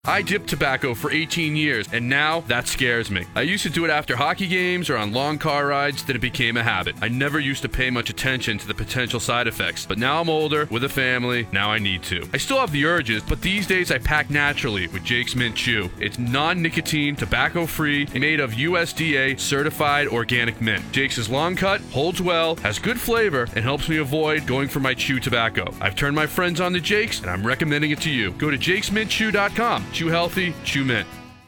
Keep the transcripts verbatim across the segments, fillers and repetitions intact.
I dipped tobacco for eighteen years, and now that scares me. I used to do it after hockey games or on long car rides, then it became a habit. I never used to pay much attention to the potential side effects, but now I'm older, with a family, now I need to. I still have the urges, but these days I pack naturally with Jake's Mint Chew. It's non-nicotine, tobacco-free, and made of U S D A certified organic mint. Jake's is long cut, holds well, has good flavor, and helps me avoid going for my chew tobacco. I've turned my friends on to Jake's, and I'm recommending it to you. Go to jakes mint chew dot com. Chew healthy, chew mint.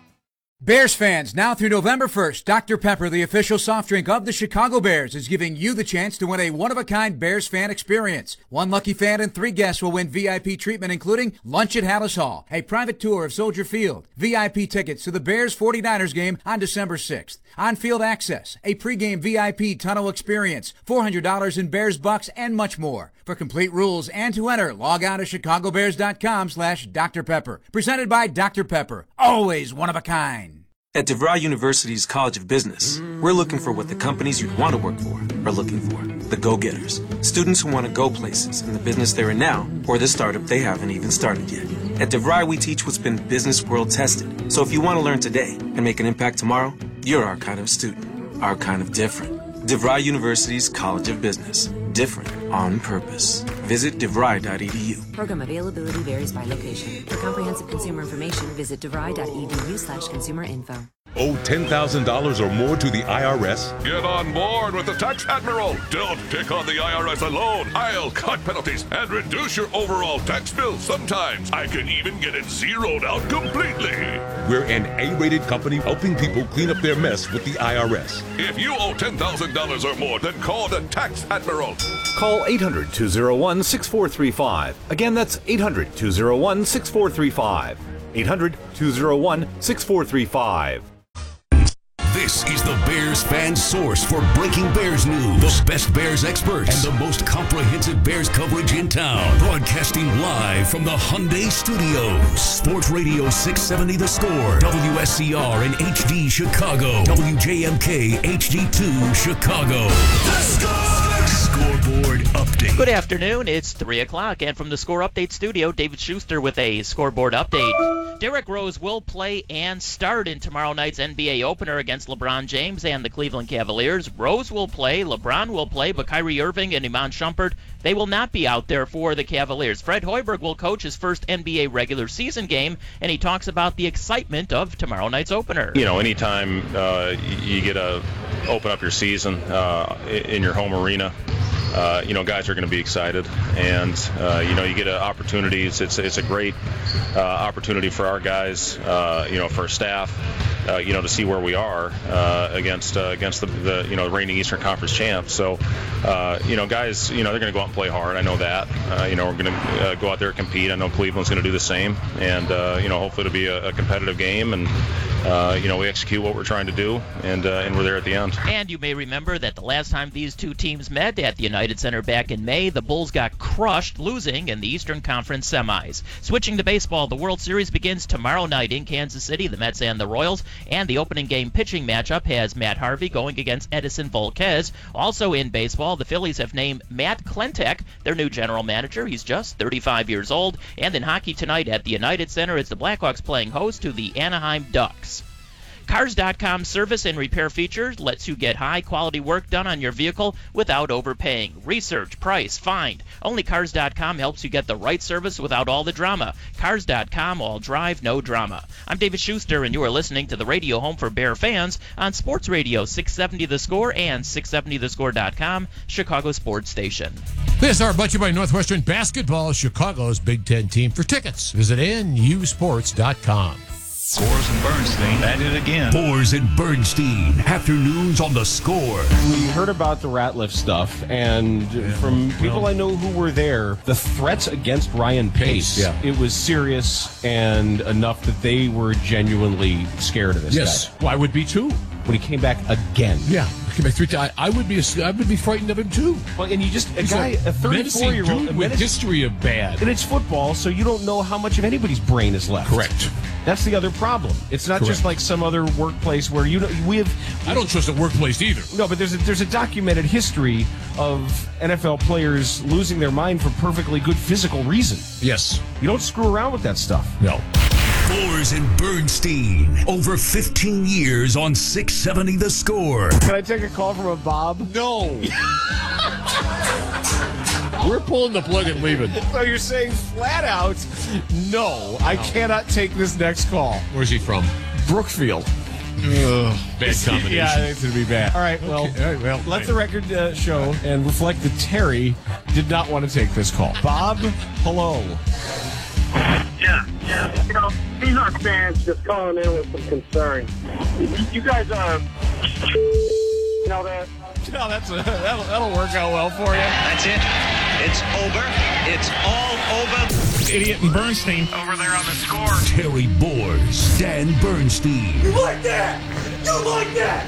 Bears fans, now through November first, Doctor Pepper, the official soft drink of the Chicago Bears, is giving you the chance to win a one-of-a-kind Bears fan experience. One lucky fan and three guests will win V I P treatment, including lunch at Hallis Hall, a private tour of Soldier Field, V I P tickets to the Bears forty-niners game on December sixth, on-field access, a pregame V I P tunnel experience, four hundred dollars in Bears bucks, and much more. For complete rules and to enter, log on to chicago bears dot com slash Doctor Pepper. Presented by Doctor Pepper. Always one of a kind. At DeVry University's College of Business, we're looking for what the companies you'd want to work for are looking for. The go-getters. Students who want to go places in the business they're in now or the startup they haven't even started yet. At DeVry, we teach what's been business world tested. So if you want to learn today and make an impact tomorrow, you're our kind of student. Our kind of different. DeVry University's College of Business. Different on purpose. Visit devry dot e d u. Program availability varies by location. For comprehensive consumer information, visit devry dot e d u slash consumer info. Owe ten thousand dollars or more to the I R S? Get on board with the Tax Admiral. Don't pick on the I R S alone. I'll cut penalties and reduce your overall tax bill. Sometimes I can even get it zeroed out completely. We're an A-rated company helping people clean up their mess with the I R S. If you owe ten thousand dollars or more, then call the Tax Admiral. Call eight hundred, two oh one, six four three five. Again, that's eight hundred, two oh one, six four three five. eight hundred, two oh one, six four three five. This is the Bears fan source for breaking Bears news. The best Bears experts and the most comprehensive Bears coverage in town. Broadcasting live from the Hyundai Studios. Sports Radio six seventy The Score. W S C R and H D Chicago. W J M K H D two Chicago. The Score! Scoreboard update. Good afternoon. It's three o'clock, and from the Score Update studio, David Schuster with a scoreboard update. Derrick Rose will play and start in tomorrow night's N B A opener against LeBron James and the Cleveland Cavaliers. Rose will play, LeBron will play, but Kyrie Irving and Iman Shumpert, they will not be out there for the Cavaliers. Fred Hoiberg will coach his first N B A regular season game, and he talks about the excitement of tomorrow night's opener. You know, anytime uh, you get to open up your season uh, in your home arena, Uh, you know, guys are going to be excited, and uh, you know, you get an opportunity. It's it's, it's a great uh, opportunity for our guys, uh, you know, for our staff, uh, you know, to see where we are uh, against uh, against the, the you know reigning Eastern Conference champs. So, uh, you know, guys, you know, they're going to go out and play hard. I know that. Uh, you know, we're going to uh, go out there and compete. I know Cleveland's going to do the same, and uh, you know, hopefully it'll be a, a competitive game, and uh, you know, we execute what we're trying to do, and uh, and we're there at the end. And you may remember that the last time these two teams met at the United Center back in May, the Bulls got crushed, losing in the Eastern Conference semis. Switching to baseball, the World Series begins tomorrow night in Kansas City, the Mets and the Royals, and the opening game pitching matchup has Matt Harvey going against Edison Volquez. Also in baseball, the Phillies have named Matt Klentak their new general manager. He's just thirty-five years old. And in hockey tonight at the United Center, it's the Blackhawks playing host to the Anaheim Ducks. Cars dot com service and repair features lets you get high-quality work done on your vehicle without overpaying. Research, price, find. Only Cars dot com helps you get the right service without all the drama. Cars dot com, all drive, no drama. I'm David Schuster, and you are listening to the radio home for Bear fans on Sports Radio six seventy The Score and six seventy the score dot com, Chicago sports station. This hour brought to you by Northwestern Basketball, Chicago's Big Ten team. For tickets, visit N U sports dot com. Fours and Bernstein at it again. Fours and Bernstein. Afternoons on The Score. We heard about the Ratliff stuff, and yeah, from people well, I know who were there, the threats against Ryan Pace, yeah. it was serious and enough that they were genuinely scared of this yes. guy. Well, I would be too. When he came back again. Yeah, he came back three times. I would be, I would be frightened of him too. Well, and you just a He's guy, a, a thirty-four-year-old dude with menace, history of bad, and it's football, so you don't know how much of anybody's brain is left. Correct. That's the other problem. It's not Correct. just like some other workplace where you know we have. I don't trust a workplace either. No, but there's a, there's a documented history of N F L players losing their mind for perfectly good physical reason. Yes. You don't screw around with that stuff. No. Boers and Bernstein, over fifteen years on six seventy The Score. Can I take a call from a Bob? No. We're pulling the plug and leaving. So you're saying flat out, no, I cannot take this next call. Where's he from? Brookfield. Ugh, bad combination. Yeah, it's going to be bad. All right, well, Okay, all right, well, let right. the record uh, show and reflect that Terry did not want to take this call. Bob, hello. Yeah, yeah. You know, these are fans just calling in with some concern. You guys are, you know that. No, that's a, that'll, that'll work out well for you. That's it. It's over. It's all over. Idiot and Bernstein. Over there on the Score. Terry Boers, Dan Bernstein. You like that? You like that?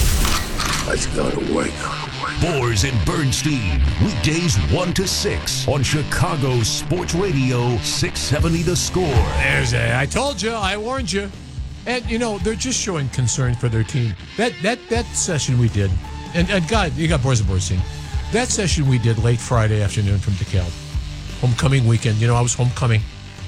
Let's go to work. Boers and Bernstein, weekdays one to six on Chicago Sports Radio six seventy The Score. There's a, I told you, I warned you. And, you know, they're just showing concern for their team. That that that session we did, and, and God, you got Boers and Bernstein. That session we did late Friday afternoon from DeKalb. Homecoming weekend. You know, I was homecoming.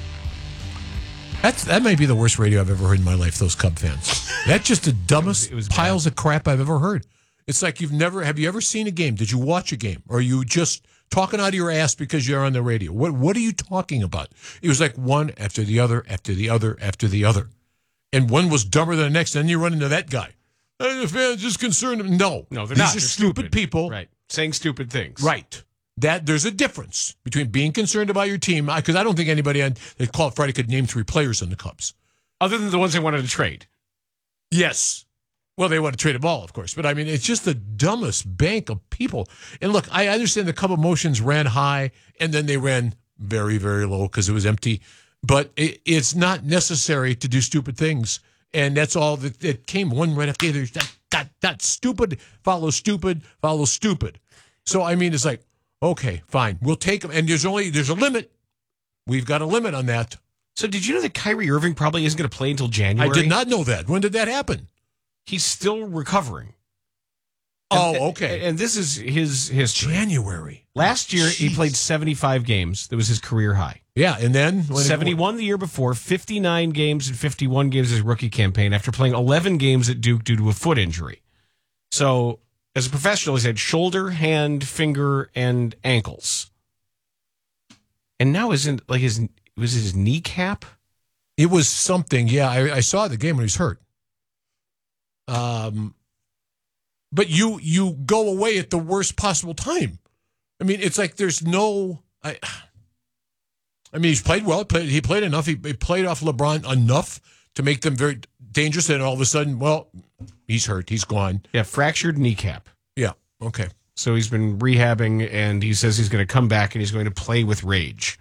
That's, that may be the worst radio I've ever heard in my life, those Cub fans. That's just the dumbest it was, it was piles of crap I've ever heard. It's like you've never, have you ever seen a game? Did you watch a game? Or are you just talking out of your ass because you're on the radio? What What are you talking about? It was like one after the other, after the other, after the other. And one was dumber than the next. And then you run into that guy. Uh, the fans just concerned. No. No, they're These not. are They're stupid, stupid people. Right. Saying stupid things. Right. That there's a difference between being concerned about your team, because I don't think anybody on the call Friday could name three players on the Cubs. Other than the ones they wanted to trade. Yes. Well, they want to trade them all, of course. But, I mean, it's just the dumbest bank of people. And, look, I understand the Cub emotions ran high, and then they ran very, very low because it was empty. But it, it's not necessary to do stupid things. And that's all that, that came one right after the other. That, that, that stupid follows stupid follows stupid. So, I mean, it's like, okay, fine. We'll take them. And there's only there's a limit. We've got a limit on that. So did you know that Kyrie Irving probably isn't going to play until January? I did not know that. When did that happen? He's still recovering. Oh, and, okay. And, and this is his history. January. Last year, Jeez. he played seventy-five games. That was his career high. Yeah, and then? When seventy-one the year before, fifty-nine games and fifty-one games his rookie campaign after playing eleven games at Duke due to a foot injury. So, as a professional, he's had shoulder, hand, finger, and ankles. And now isn't, like, his, was his kneecap? It was something, yeah. I, I saw the game when he was hurt. Um, but you you go away at the worst possible time. I mean, it's like there's no. I, I mean, he's played well. He played, he played enough. He, he played off LeBron enough to make them very dangerous. And all of a sudden, well, he's hurt. He's gone. Yeah, fractured kneecap. Yeah. Okay. So he's been rehabbing, and he says he's going to come back and he's going to play with rage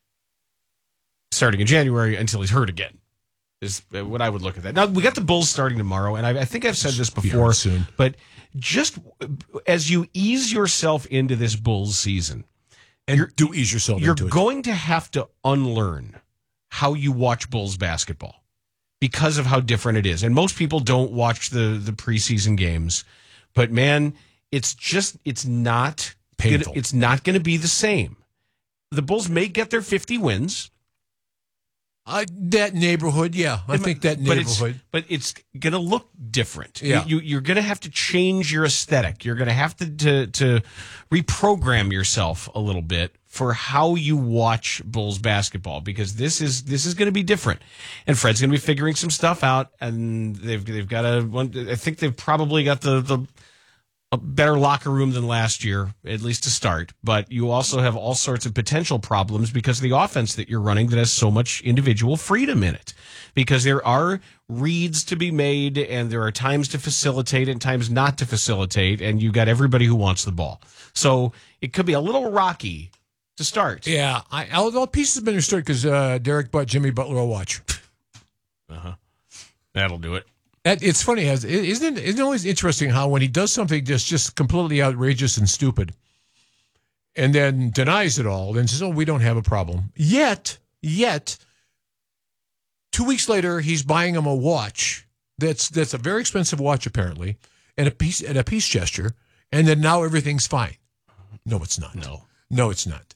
starting in January until he's hurt again. Is what I would look at that. Now, we got the Bulls starting tomorrow, and I, I think I've said this before, soon. but just as you ease yourself into this Bulls season, and you're, do ease yourself you're into it. going to have to unlearn how you watch Bulls basketball because of how different it is. And most people don't watch the, the preseason games, but man, it's just, it's not painful. Gonna, it's not going to be the same. The Bulls may get their fifty wins. Uh, that neighborhood, yeah. I think that but it's, neighborhood. but it's going to look different. Yeah. You, you're going to have to change your aesthetic. You're going to have to, to to reprogram yourself a little bit for how you watch Bulls basketball, because this is this is going to be different. And Fred's going to be figuring some stuff out, and they've they've got a one. I think they've probably got the the. a better locker room than last year, at least to start. But you also have all sorts of potential problems because of the offense that you're running that has so much individual freedom in it. Because there are reads to be made, and there are times to facilitate and times not to facilitate, and you got everybody who wants the ball. So it could be a little rocky to start. Yeah, I, all, all pieces have been restored because uh, Derek bought Jimmy Butler a watch. Uh-huh. That'll do it. That, it's funny, isn't it? Isn't it always interesting how when he does something just, just completely outrageous and stupid and then denies it all and says, oh, we don't have a problem. Yet, yet, two weeks later, he's buying him a watch that's that's a very expensive watch, apparently, and a peace, and a peace gesture, and then now everything's fine. No, it's not. No. No, it's not.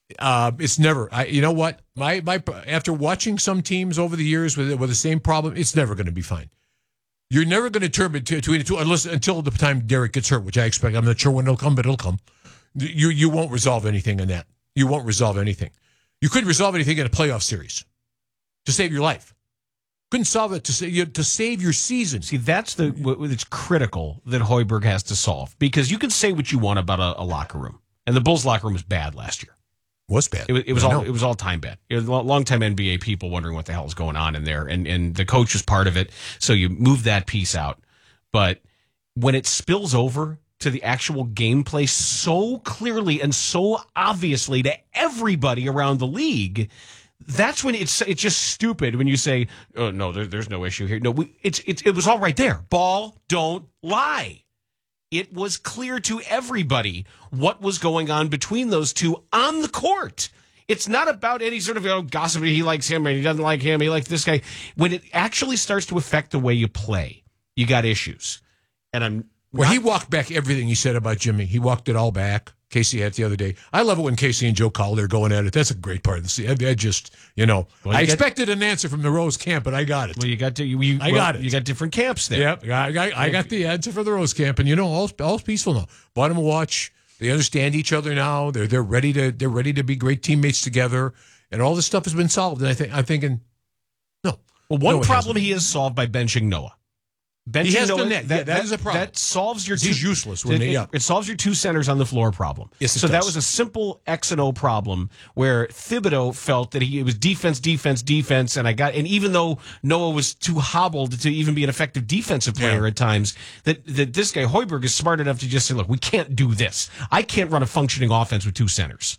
Uh, it's never. I, you know what? My my after watching some teams over the years with with the same problem, it's never going to be fine. You're never going to turn between the two unless until the time Derek gets hurt, which I expect. I'm not sure when it'll come, but it'll come. You you won't resolve anything in that. You won't resolve anything. You couldn't resolve anything in a playoff series to save your life. Couldn't solve it to save to save your season. See, that's the it's critical that Hoiberg has to solve, because you can say what you want about a, a locker room, and the Bulls locker room was bad last year. Was bad. It was, it was all it was all time bad. It was long time N B A people wondering what the hell is going on in there, and and the coach was part of it. So you move that piece out, but when it spills over to the actual gameplay so clearly and so obviously to everybody around the league, that's when it's it's just stupid when you say, "Oh no, there, there's no issue here." No, we, it's it's it was all right there. Ball don't lie. It was clear to everybody what was going on between those two on the court. It's not about any sort of, you know, gossip. He likes him and he doesn't like him. He likes this guy. When it actually starts to affect the way you play, you got issues. And I'm well. Not- he walked back everything he said about Jimmy. He walked it all back. Casey had it the other day. I love it when Casey and Joe Calder are going at it. That's a great part of the season. I, I just, you know, well, you I got, expected an answer from the Rose camp, but I got it. Well, you got to, you, you, I well, got it. You got different camps there. Yep, I, I, I got the answer for the Rose camp, and you know, all all's peaceful now. Bottom watch. They understand each other now. They're they're ready to they're ready to be great teammates together, and all this stuff has been solved. And I think I'm thinking, no. Well, one no, problem he has solved by benching Noah. Benching he has Noah, done that. that, Yeah, that that is a problem. That solves your. He's two, useless when it, they, yeah. it, it solves your two centers on the floor problem. Yes, it so does. that was a simple X and O problem where Thibodeau felt that he it was defense, defense, defense, and I got and even though Noah was too hobbled to even be an effective defensive player Yeah. at times, that that this guy Hoiberg is smart enough to just say, look, we can't do this. I can't run a functioning offense with two centers.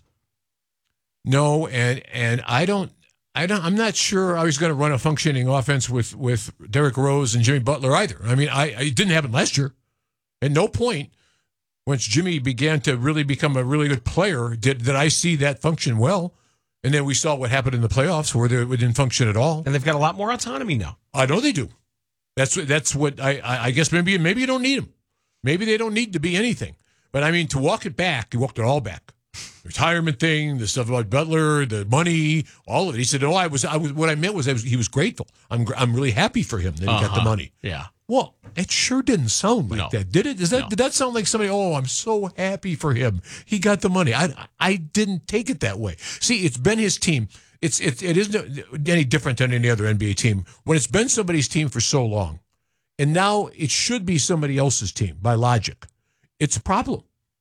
No, and and I don't. I don't, I'm not sure I was going to run a functioning offense with, with Derrick Rose and Jimmy Butler either. I mean, I, I it didn't happen last year. At no point, once Jimmy began to really become a really good player, did, did I see that function well. And then we saw what happened in the playoffs where they, it didn't function at all. And they've got a lot more autonomy now. I know they do. That's that's what I, I, I guess maybe maybe you don't need them. Maybe they don't need to be anything. But I mean, to walk it back, he walked it all back. Retirement thing, the stuff about Butler, the money, all of it. He said, "Oh, I was, I was. What I meant was, I was he was grateful. I'm, I'm really happy for him that he uh-huh. got the money." Yeah. Well, it sure didn't sound like no. that, did it? Is that no. did that sound like somebody? Oh, I'm so happy for him. He got the money. I, I didn't take it that way. See, it's been his team. It's, it, it isn't any different than any other N B A team. When it's been somebody's team for so long, and now it should be somebody else's team by logic, it's a problem.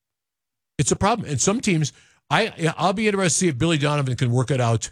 It's a problem, and some teams. I, I'll be interested to see if Billy Donovan can work it out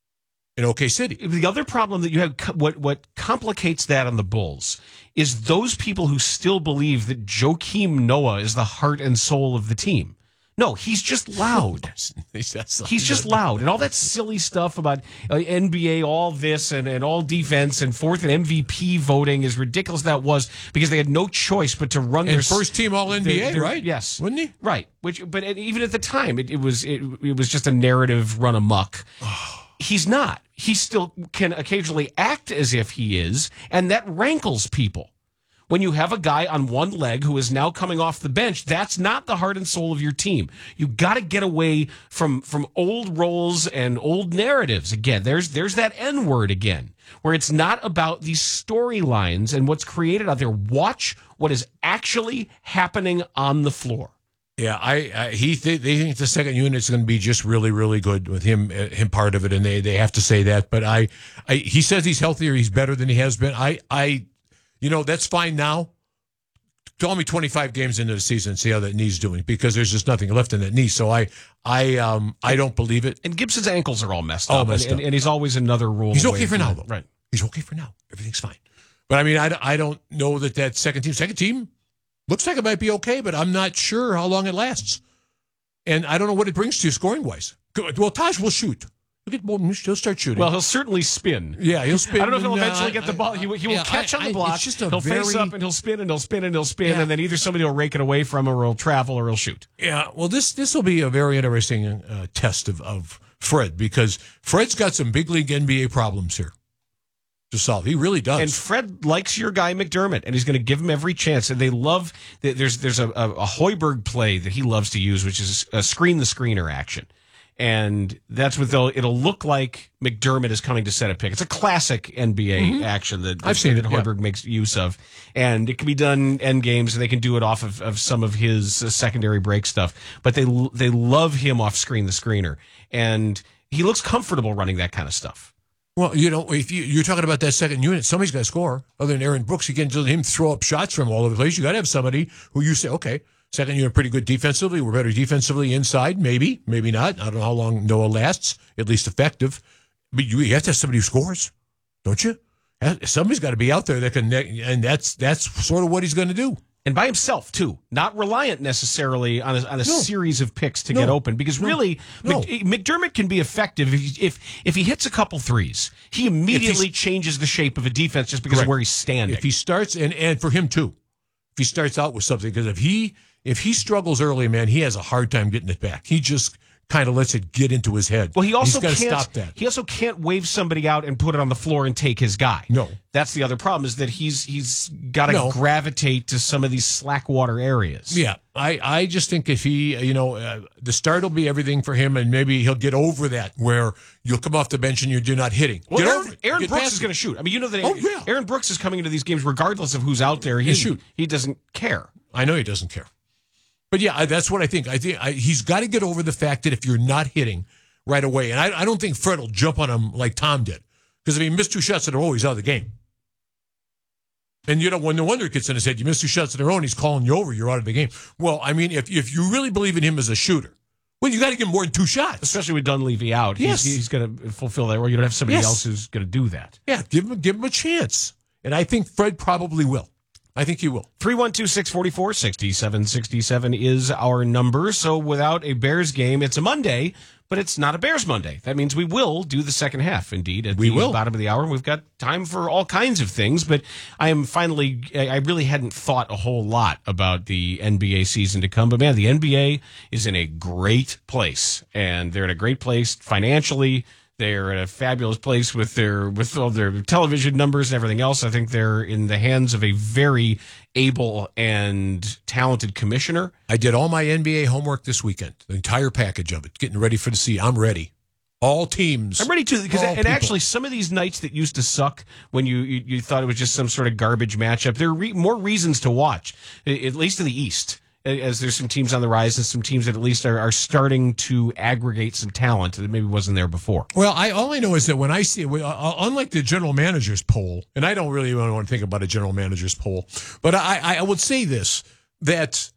in O K City. The other problem that you have, what what complicates that on the Bulls, is those people who still believe that Joakim Noah is the heart and soul of the team. No, he's just loud. He's just loud. And all that silly stuff about uh, N B A, all this and, and all defense and fourth and M V P voting, as ridiculous that was, because they had no choice but to run and their first team all N B A, their, their, right? Yes, wouldn't he? Right. Which, but even at the time, it, it was it, it was just a narrative run amok. He's not. He still can occasionally act as if he is, and that rankles people. When you have a guy on one leg who is now coming off the bench, that's not the heart and soul of your team. You got to get away from from old roles and old narratives. Again, there's there's that N word again, where it's not about these storylines and what's created out there. Watch what is actually happening on the floor. Yeah, I, I he th- they think the second unit is going to be just really really good with him uh, him part of it, and they, they have to say that. But I, I he says he's healthier, he's better than he has been. I I. You know, that's fine now. Tell me twenty-five games into the season and see how that knee's doing, because there's just nothing left in that knee. So I I um I don't believe it. And Gibson's ankles are all messed all up. Messed and, up. And, and he's always another rule. He's okay for now, though. Right. He's okay for now. Everything's fine. But I mean, I, I don't know that that second team, second team looks like it might be okay, but I'm not sure how long it lasts. And I don't know what it brings to you scoring wise. Well, Taj will shoot. Look at Bolton. He'll start shooting. Well, he'll certainly spin. Yeah, he'll spin. I don't know if he'll Nah, eventually get the ball. He, will- he will yeah, catch I- on the I- block. it's just a he'll very- face up and he'll spin and he'll spin and he'll spin, Yeah. and then either somebody will rake it away from him, or he'll travel, or he'll shoot. Yeah, well, this this will be a very interesting uh, test of, of Fred, because Fred's got some big league N B A problems here to solve. He really does. And Fred likes your guy McDermott, and he's going to give him every chance. And they love there's there's a, a, a Hoiberg play that he loves to use, which is a screen the screener action. And that's what they'll. It'll look like McDermott is coming to set a pick. It's a classic N B A Mm-hmm. action that, that I've seen it, that yeah. Hoiberg makes use of, and it can be done end games, and they can do it off of, of some of his uh, secondary break stuff. But they they love him off screen, the screener, and he looks comfortable running that kind of stuff. Well, you know, if you, you're talking about that second unit, somebody's got to score. Other than Aaron Brooks, you can't just let him throw up shots from all over the place. You got to have somebody who you say, okay. Second unit, pretty good defensively. We're better defensively inside, maybe, maybe not. I don't know how long Noah lasts, at least effective. But you, you have to have somebody who scores, don't you? Somebody's got to be out there that can, and that's that's sort of what he's going to do. And by himself, too. Not reliant necessarily on a, on a No. series of picks to No. get open. Because No. really, No. Mc, McDermott can be effective if, he- if if he hits a couple threes. He immediately changes the shape of a defense just because Correct. of where he's standing. If he starts, and, and for him too, if he starts out with something, because if he if he struggles early, man, he has a hard time getting it back. He just kind of lets it get into his head. Well, he also He's got to can't stop that. He also can't wave somebody out and put it on the floor and take his guy. No. That's the other problem, is that he's he's got to No. gravitate to some of these slack water areas. Yeah, I, I just think if he, you know, uh, the start will be everything for him, and maybe he'll get over that where you'll come off the bench and you're, you're not hitting. Well, get Aaron, over it. Aaron Get Brooks past is it. going to shoot. I mean, you know that Oh, yeah. Aaron Brooks is coming into these games regardless of who's out there. He, He'll shoot. He doesn't care. I know he doesn't care. But yeah, I- that's what I think. I think I, he's got to get over the fact that if you're not hitting right away, and I, I don't think Fred will jump on him like Tom did, because if he missed two shots in a row, he's out of the game. And you know, when the wonder gets in his head, you miss two shots in a row, and he's calling you over, you're out of the game. Well, I mean, if if you really believe in him as a shooter, well, you got to give him more than two shots. Especially with Dunleavy out. Yes. He's, he's going to fulfill that, or you don't have somebody Yes. else who's going to do that. Yeah, give him give him a chance, and I think Fred probably will. I think he will. three one two, six four four, six seven six seven is our number. So without a Bears game, it's a Monday, but it's not a Bears Monday. That means we will do the second half, indeed, at We the will. bottom of the hour. We've got time for all kinds of things, but I am finally, I really hadn't thought a whole lot about the N B A season to come. But man, the N B A is in a great place, and they're in a great place financially. They're in a fabulous place with their with all their television numbers and everything else. I think they're in the hands of a very able and talented commissioner. I did all my N B A homework this weekend, the entire package of it, getting ready for the season. I'm ready. All teams. I'm ready to, because all and people. actually some of these nights that used to suck when you you, you thought it was just some sort of garbage matchup, there are re- more reasons to watch, a- at least in the East. As there's some teams on the rise and some teams that at least are, are starting to aggregate some talent that maybe wasn't there before. Well, I all I know is that when I see, uh, uh, unlike the general manager's poll, and I don't really want to think about a general manager's poll, but I, I would say this, that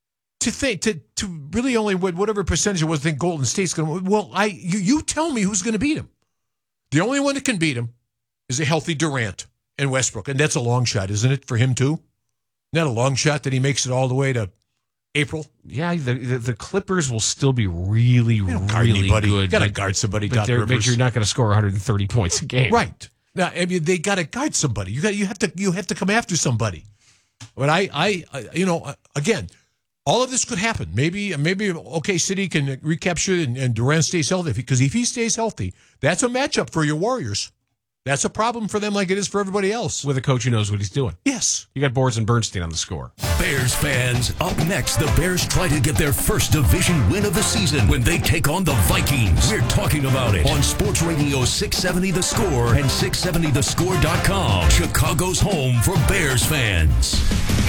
to think to to really only whatever percentage it was, think Golden State's going to. Well, I you you tell me who's going to beat him. The only one that can beat him is a healthy Durant and Westbrook, and that's a long shot, isn't it, for him too? Not a long shot that he makes it all the way to April. Yeah, the the, the Clippers will still be really, guard really anybody. good. You got to but- guard somebody. but, Doc they're- but Rivers. you're not going to score one hundred thirty points a game, Right. Now, I mean, they got to guard somebody. You got you have to you have to come after somebody. But I, I, I you know, again, all of this could happen. Maybe maybe OK City can recapture and, and Durant stays healthy, because if he stays healthy, that's a matchup for your Warriors. That's a problem for them, like it is for everybody else. with a coach who knows what he's doing. Yes. You got Boris and Bernstein on the score. Bears fans, up next, the Bears try to get their first division win of the season when they take on the Vikings. We're talking about it on Sports Radio six seventy The Score and six seventy the score dot com. Chicago's home for Bears fans.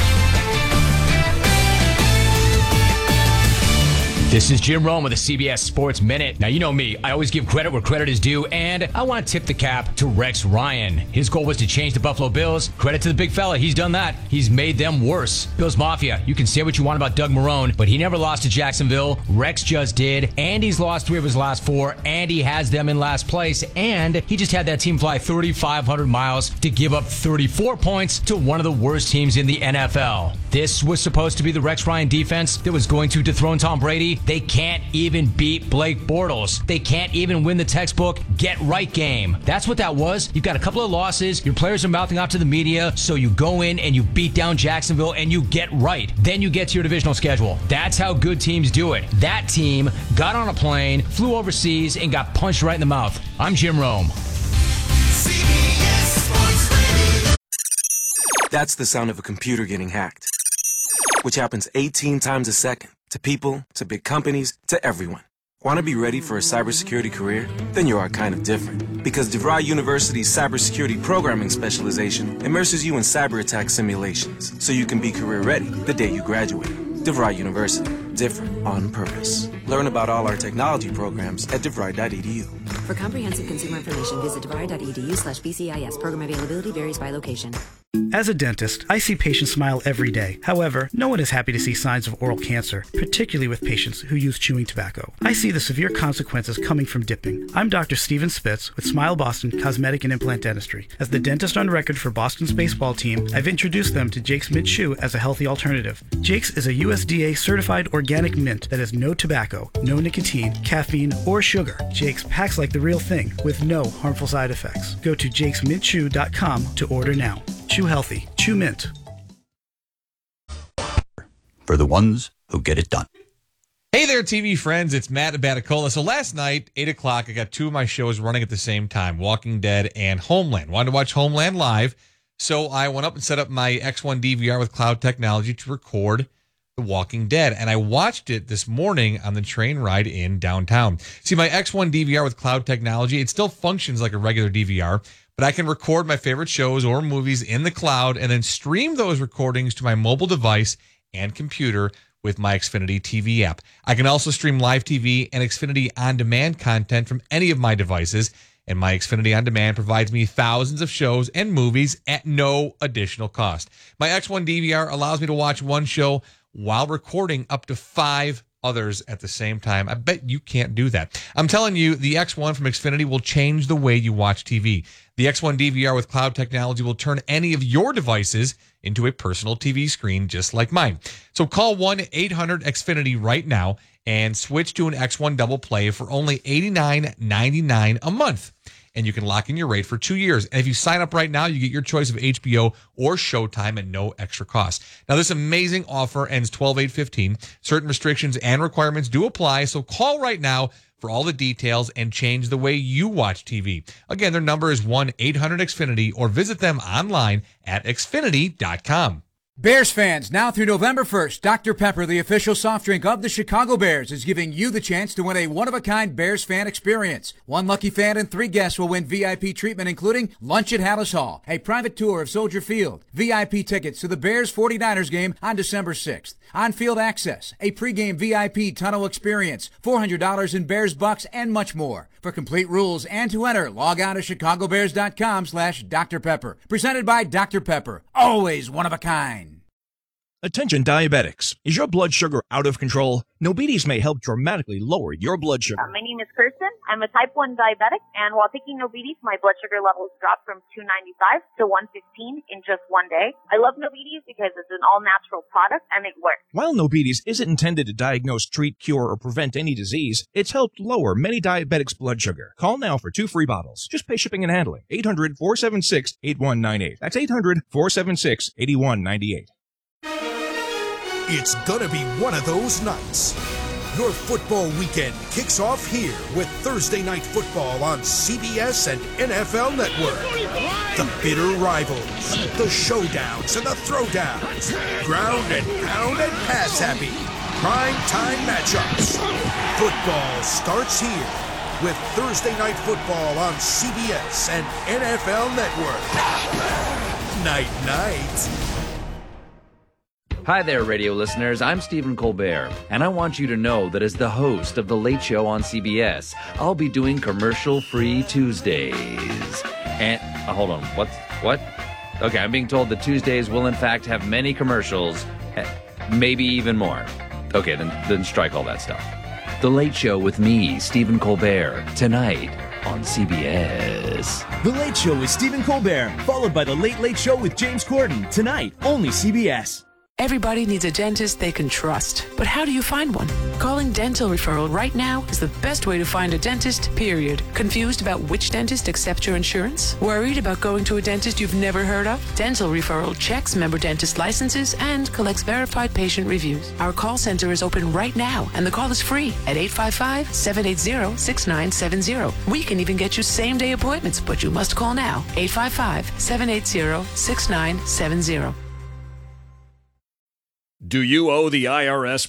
This is Jim Rome with the C B S Sports Minute. Now, you know me. I always give credit where credit is due, and I want to tip the cap to Rex Ryan. His goal was to change the Buffalo Bills. Credit to the big fella. He's done that. He's made them worse. Bills Mafia, you can say what you want about Doug Marrone, but he never lost to Jacksonville. Rex just did, and he's lost three of his last four, and he has them in last place, and he just had that team fly thirty-five hundred miles to give up thirty-four points to one of the worst teams in the N F L. This was supposed to be the Rex Ryan defense that was going to dethrone Tom Brady. They can't even beat Blake Bortles. They can't even win the textbook get right game. That's what that was. You've got a couple of losses. Your players are mouthing off to the media, so you go in and you beat down Jacksonville and you get right. Then you get to your divisional schedule. That's how good teams do it. That team got on a plane, flew overseas, and got punched right in the mouth. I'm Jim Rome. That's the sound of a computer getting hacked, which happens eighteen times a second to people, to big companies, to everyone. Want to be ready for a cybersecurity career? Then you are kind of different. Because DeVry University's cybersecurity programming specialization immerses you in cyber attack simulations so you can be career ready the day you graduate. DeVry University. Different on purpose. Learn about all our technology programs at devry dot e d u. For comprehensive consumer information, visit devry dot e d u slash B C I S. Program availability varies by location. As a dentist, I see patients smile every day. However, no one is happy to see signs of oral cancer, particularly with patients who use chewing tobacco. I see the severe consequences coming from dipping. I'm Doctor Steven Spitz with Smile Boston Cosmetic and Implant Dentistry. As the dentist on record for Boston's baseball team, I've introduced them to Jake's Mint Chew as a healthy alternative. Jake's is a U S D A certified organic mint that has no tobacco, no nicotine, caffeine, or sugar. Jake's packs like the real thing with no harmful side effects. Go to jakes mint chew dot com to order now. Chew healthy. Chew mint. For the ones who get it done. Hey there, T V friends. It's Matt Abaticola. So last night, eight o'clock, I got two of my shows running at the same time, Walking Dead and Homeland. Wanted to watch Homeland live, so I went up and set up my X one D V R with cloud technology to record The Walking Dead, and I watched it this morning on the train ride in downtown. See, my X one D V R with cloud technology, it still functions like a regular D V R, but I can record my favorite shows or movies in the cloud and then stream those recordings to my mobile device and computer with my Xfinity T V app. I can also stream live T V and Xfinity On-Demand content from any of my devices, and my Xfinity On-Demand provides me thousands of shows and movies at no additional cost. My X one D V R allows me to watch one show while recording up to five others at the same time. I bet you can't do that. I'm telling you, the X one from Xfinity will change the way you watch T V. The X one D V R with cloud technology will turn any of your devices into a personal T V screen just like mine. So call one eight hundred X Finity right now and switch to an X one Double Play for only eighty-nine ninety-nine a month. And you can lock in your rate for two years. And if you sign up right now, you get your choice of H B O or Showtime at no extra cost. Now, this amazing offer ends twelve eight fifteen. Certain restrictions and requirements do apply, so call right now for all the details and change the way you watch T V. Again, their number is one eight hundred X Finity or visit them online at xfinity dot com. Bears fans, now through November first, Doctor Pepper, the official soft drink of the Chicago Bears, is giving you the chance to win a one-of-a-kind Bears fan experience. One lucky fan and three guests will win V I P treatment, including lunch at Hallis Hall, a private tour of Soldier Field, V I P tickets to the Bears forty-niners game on December sixth, on-field access, a pregame V I P tunnel experience, four hundred dollars in Bears bucks, and much more. For complete rules and to enter, log on to chicago bears dot com slash Doctor Pepper. Presented by Doctor Pepper, always one of a kind. Attention diabetics. Is your blood sugar out of control? Nobides may help dramatically lower your blood sugar. Uh, my name is Kirsten. I'm a type one diabetic, and while taking Nobides, my blood sugar levels dropped from two ninety-five to one fifteen in just one day. I love Nobides because it's an all-natural product, and it works. While Nobides isn't intended to diagnose, treat, cure, or prevent any disease, it's helped lower many diabetics' blood sugar. Call now for two free bottles. Just pay shipping and handling. eight hundred, four seven six, eight one nine eight. That's eight hundred, four seven six, eight one nine eight. It's gonna be one of those nights. Your football weekend kicks off here with Thursday Night Football on C B S and N F L Network. The bitter rivals, the showdowns and the throwdowns, ground and pound and pass happy, prime time matchups. Football starts here with Thursday Night Football on C B S and N F L Network. Night night. Hi there, radio listeners. I'm Stephen Colbert, and I want you to know that as the host of The Late Show on C B S, I'll be doing commercial-free Tuesdays. And, uh, hold on, what's, what? Okay, I'm being told that Tuesdays will in fact have many commercials, maybe even more. Okay, then, then strike all that stuff. The Late Show with me, Stephen Colbert, tonight on C B S. The Late Show with Stephen Colbert, followed by The Late Late Show with James Corden, tonight, only C B S. Everybody needs a dentist they can trust. But how do you find one? Calling Dental Referral right now is the best way to find a dentist, period. Confused about which dentist accepts your insurance? Worried about going to a dentist you've never heard of? Dental Referral checks member dentist licenses and collects verified patient reviews. Our call center is open right now, and the call is free at eight five five, seven eight zero, six nine seven zero. We can even get you same-day appointments, but you must call now. eight five five, seven eight zero, six nine seven zero. Do you owe the I R S money?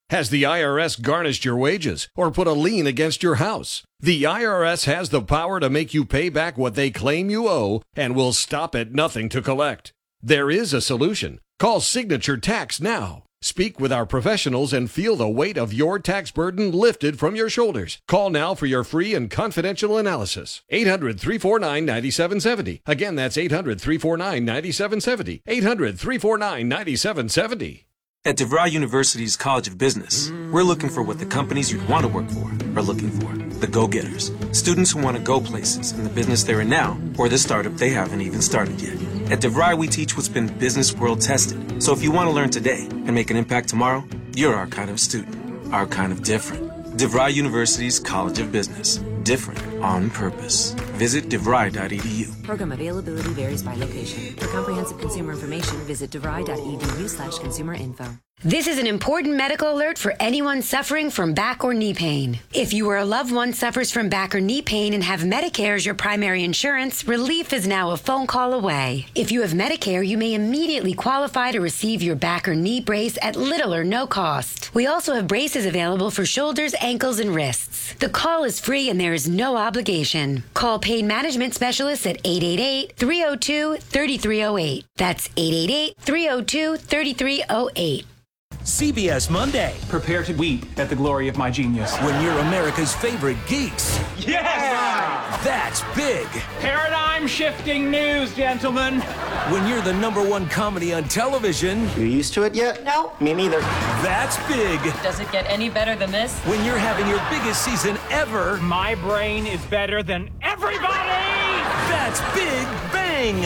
Has the I R S garnished your wages or put a lien against your house? The I R S has the power to make you pay back what they claim you owe and will stop at nothing to collect. There is a solution. Call Signature Tax now. Speak with our professionals and feel the weight of your tax burden lifted from your shoulders. Call now for your free and confidential analysis. eight hundred, three four nine, nine seven seven zero. Again, that's eight hundred, three four nine, nine seven seven zero. eight hundred, three four nine, nine seven seven zero. At DeVry University's College of Business, we're looking for what the companies you'd want to work for are looking for. The go-getters. Students who want to go places in the business they're in now or the startup they haven't even started yet. At DeVry, we teach what's been business world tested. So if you want to learn today and make an impact tomorrow, you're our kind of student. Our kind of different. DeVry University's College of Business. Different on purpose. Visit devry dot e d u. Program availability varies by location. For comprehensive consumer information, visit devry dot e d u slash consumer info. This is an important medical alert for anyone suffering from back or knee pain. If you or a loved one suffers from back or knee pain and have Medicare as your primary insurance, relief is now a phone call away. If you have Medicare, you may immediately qualify to receive your back or knee brace at little or no cost. We also have braces available for shoulders, ankles, and wrists. The call is free and there is no obligation. Call Pain Management Specialists at eight eight eight, three oh two, three three oh eight. That's eight eight eight, three oh two, three three oh eight. C B S Monday. Prepare to weep at the glory of my genius. When you're America's favorite geeks. Yes! That's big. Paradigm-shifting news, gentlemen. When you're the number one comedy on television. You used to it yet? No. Me neither. That's big. Does it get any better than this? When you're having your biggest season ever. My brain is better than everybody! That's Big Bang.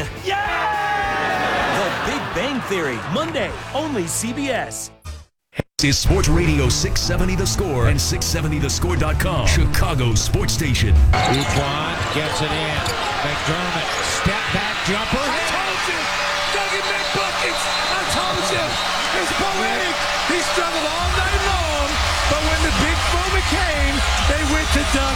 Yeah! The Big Bang Theory. Monday, only C B S. Is Sports Radio six seventy The Score and six seventy the score dot com, Chicago's sports station. Duquan gets it in. McDermott, step back jumper. I told you, Dougie McBuckets. I told you, it's poetic. He struggled all night long, but when the big moment came, they went to Doug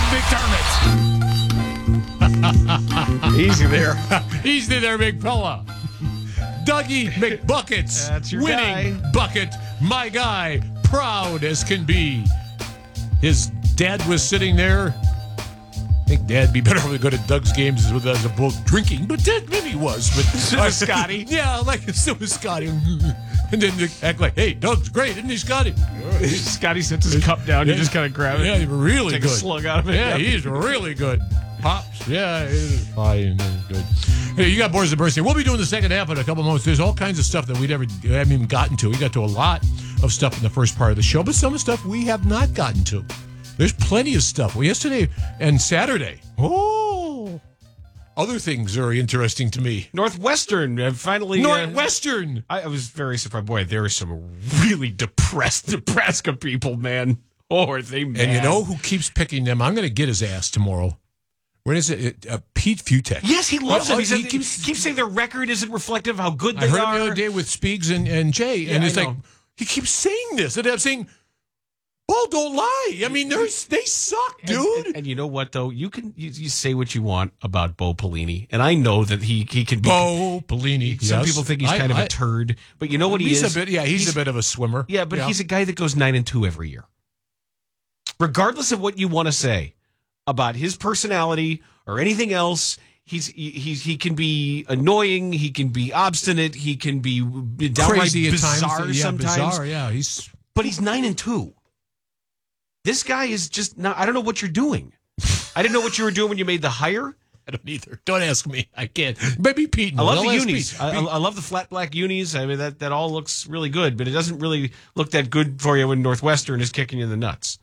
McDermott. Easy there. Easy there, big fella. Dougie McBuckets. That's your winning guy. bucket. My guy, proud as can be. His dad was sitting there. I think Dad'd be better if we go to Doug's games as as opposed to drinking, but Dad maybe he was. But So was Scotty. Yeah, like so was Scotty. And then they act like, hey, Doug's great, isn't he, Scotty? Scotty sets his cup down. You just kind of grab it. Yeah, he's really take good. a slug out of it. Yeah, he's really good. Pops. Yeah, he's fine. Good. Hey, you got Boris the Birthday. We'll be doing the second half in a couple moments. There's all kinds of stuff that we never haven't even gotten to. We got to a lot of stuff in the first part of the show, but some of the stuff we have not gotten to. There's plenty of stuff. Well, yesterday and Saturday. Oh, other things are interesting to me. Northwestern uh, finally. Northwestern. Uh, I, I was very surprised. Boy, there are some really depressed Nebraska people, man. Oh, are they mad? And you know who keeps picking them? I'm going to get his ass tomorrow. When is it? Uh, Pete Futek. Yes, he loves well, them. He, he said, keeps, keeps saying their record isn't reflective of how good they I heard are. him the other day with Speaks and, and Jay, Yeah, and it's I like, know. he keeps saying this. And I'm saying, Paul, don't lie. I mean, they're, they suck, dude. And, and, and you know what, though? You can you, you say what you want about Bo Pelini, and I know that he, he can be. Bo Pelini. Some yes. people think he's I, kind of I, a turd, but you know what he he's is? A bit, yeah, he's, he's a bit of a swimmer. Yeah, but yeah. he's a guy that goes nine and two every year. Regardless of what you want to say about his personality or anything else, he's he's he can be annoying, he can be obstinate, he can be downright crazy bizarre at times. Yeah, sometimes. bizarre. Yeah, he's. But he's nine and two. This guy is just not. I don't know what you're doing. I didn't know what you were doing when you made the hire. I don't either. Don't ask me. I can't. Maybe Pete. I love the I'll ask unis. Pete. I, I love the flat black unis. I mean, that, that all looks really good, but it doesn't really look that good for you when Northwestern is kicking you in the nuts.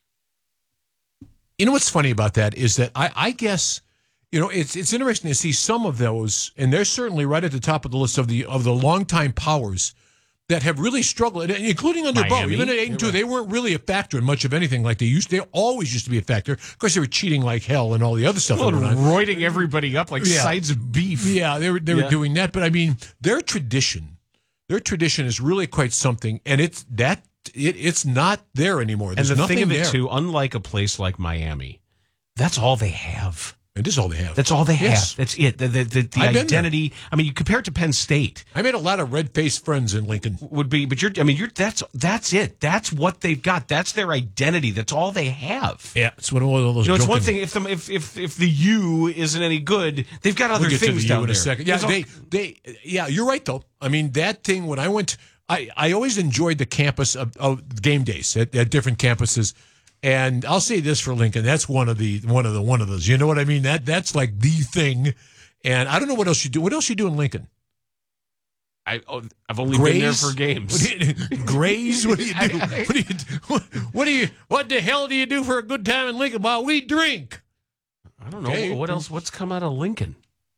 You know what's funny about that is that I, I guess, you know, it's it's interesting to see some of those, and they're certainly right at the top of the list of the of the longtime powers that have really struggled, including under Bo. Miami. Even at eight and two, they weren't really a factor in much of anything like they used. They always used to be a factor. Of course, they were cheating like hell and all the other stuff. Well, that went on. roiding everybody up like Yeah. sides of beef. Yeah, they were they Yeah. were doing that. But I mean, their tradition, their tradition is really quite something, and it's that it it's not there anymore. And There's the nothing thing of it, there. too, unlike a place like Miami, that's all they have. It is all they have. That's all they Yes. have. That's it. The, the, the, the I've been identity. I mean, you compare it to Penn State. I made a lot of red-faced friends in Lincoln. Would be, but you're. I mean, you're. That's that's it. That's what they've got. That's their identity. That's all they have. Yeah, it's one of all those. You know, it's one drunken- thing if the if if if the U isn't any good, they've got other We'll get to things the down U in there. a second. Yeah, There's all- they, they, yeah, you're right though. I mean, that thing when I went, I, I always enjoyed the campus of, of game days at, at different campuses, and I'll say this for Lincoln, that's one of the one of the one of those. You know what I mean? That that's like the thing. And I don't know what else you do. What else you do in Lincoln? I, oh, I've only Graze? been there for games. What do you, graze? What do you do? What do you do? What do you? What the hell do you do for a good time in Lincoln? Well, we drink. I don't know Okay. what else. What's come out of Lincoln?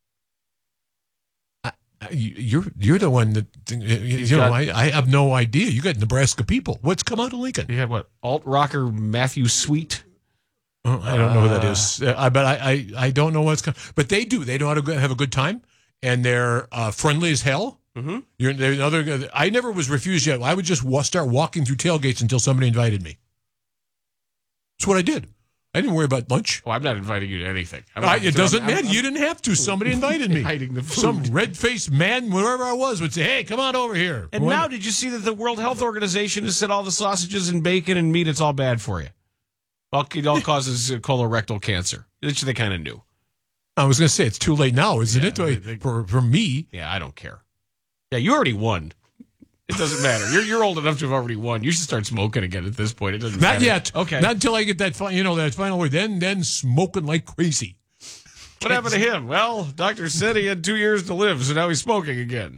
You- You're you're the one that you know. got- I, I have no idea. You got Nebraska people. What's come out of Lincoln? You had what? Alt rocker Matthew Sweet. Oh, I don't know who that is. Uh, I but I, I I don't know what's coming. But they do. They know how to go- have a good time, and they're uh, friendly as hell. Mm-hmm. You're they're another. I never was refused yet. I would just wa- start walking through tailgates until somebody invited me. That's what I did. I didn't worry about lunch. Oh, I'm not inviting you to anything. I'm I, not- it doesn't I'm- I'm- matter. You didn't have to. Somebody invited me. Hiding the food. Some red-faced man, wherever I was, would say, "Hey, come on over here." And now, did you see that the World Health Organization has said all the sausages and bacon and meat, it's all bad for you? Well, it all causes uh, colorectal cancer, which they kind of knew. I was going to say it's too late now, isn't Yeah, it? they- they- for for me, Yeah, I don't care. Yeah, you already won. It doesn't matter. You're you're old enough to have already won. You should start smoking again at this point. It doesn't not matter. yet. Okay. not until I get that fi- you know that final word. Then then smoking like crazy. What happened to him? Well, doctor said he had two years to live, so now he's smoking again.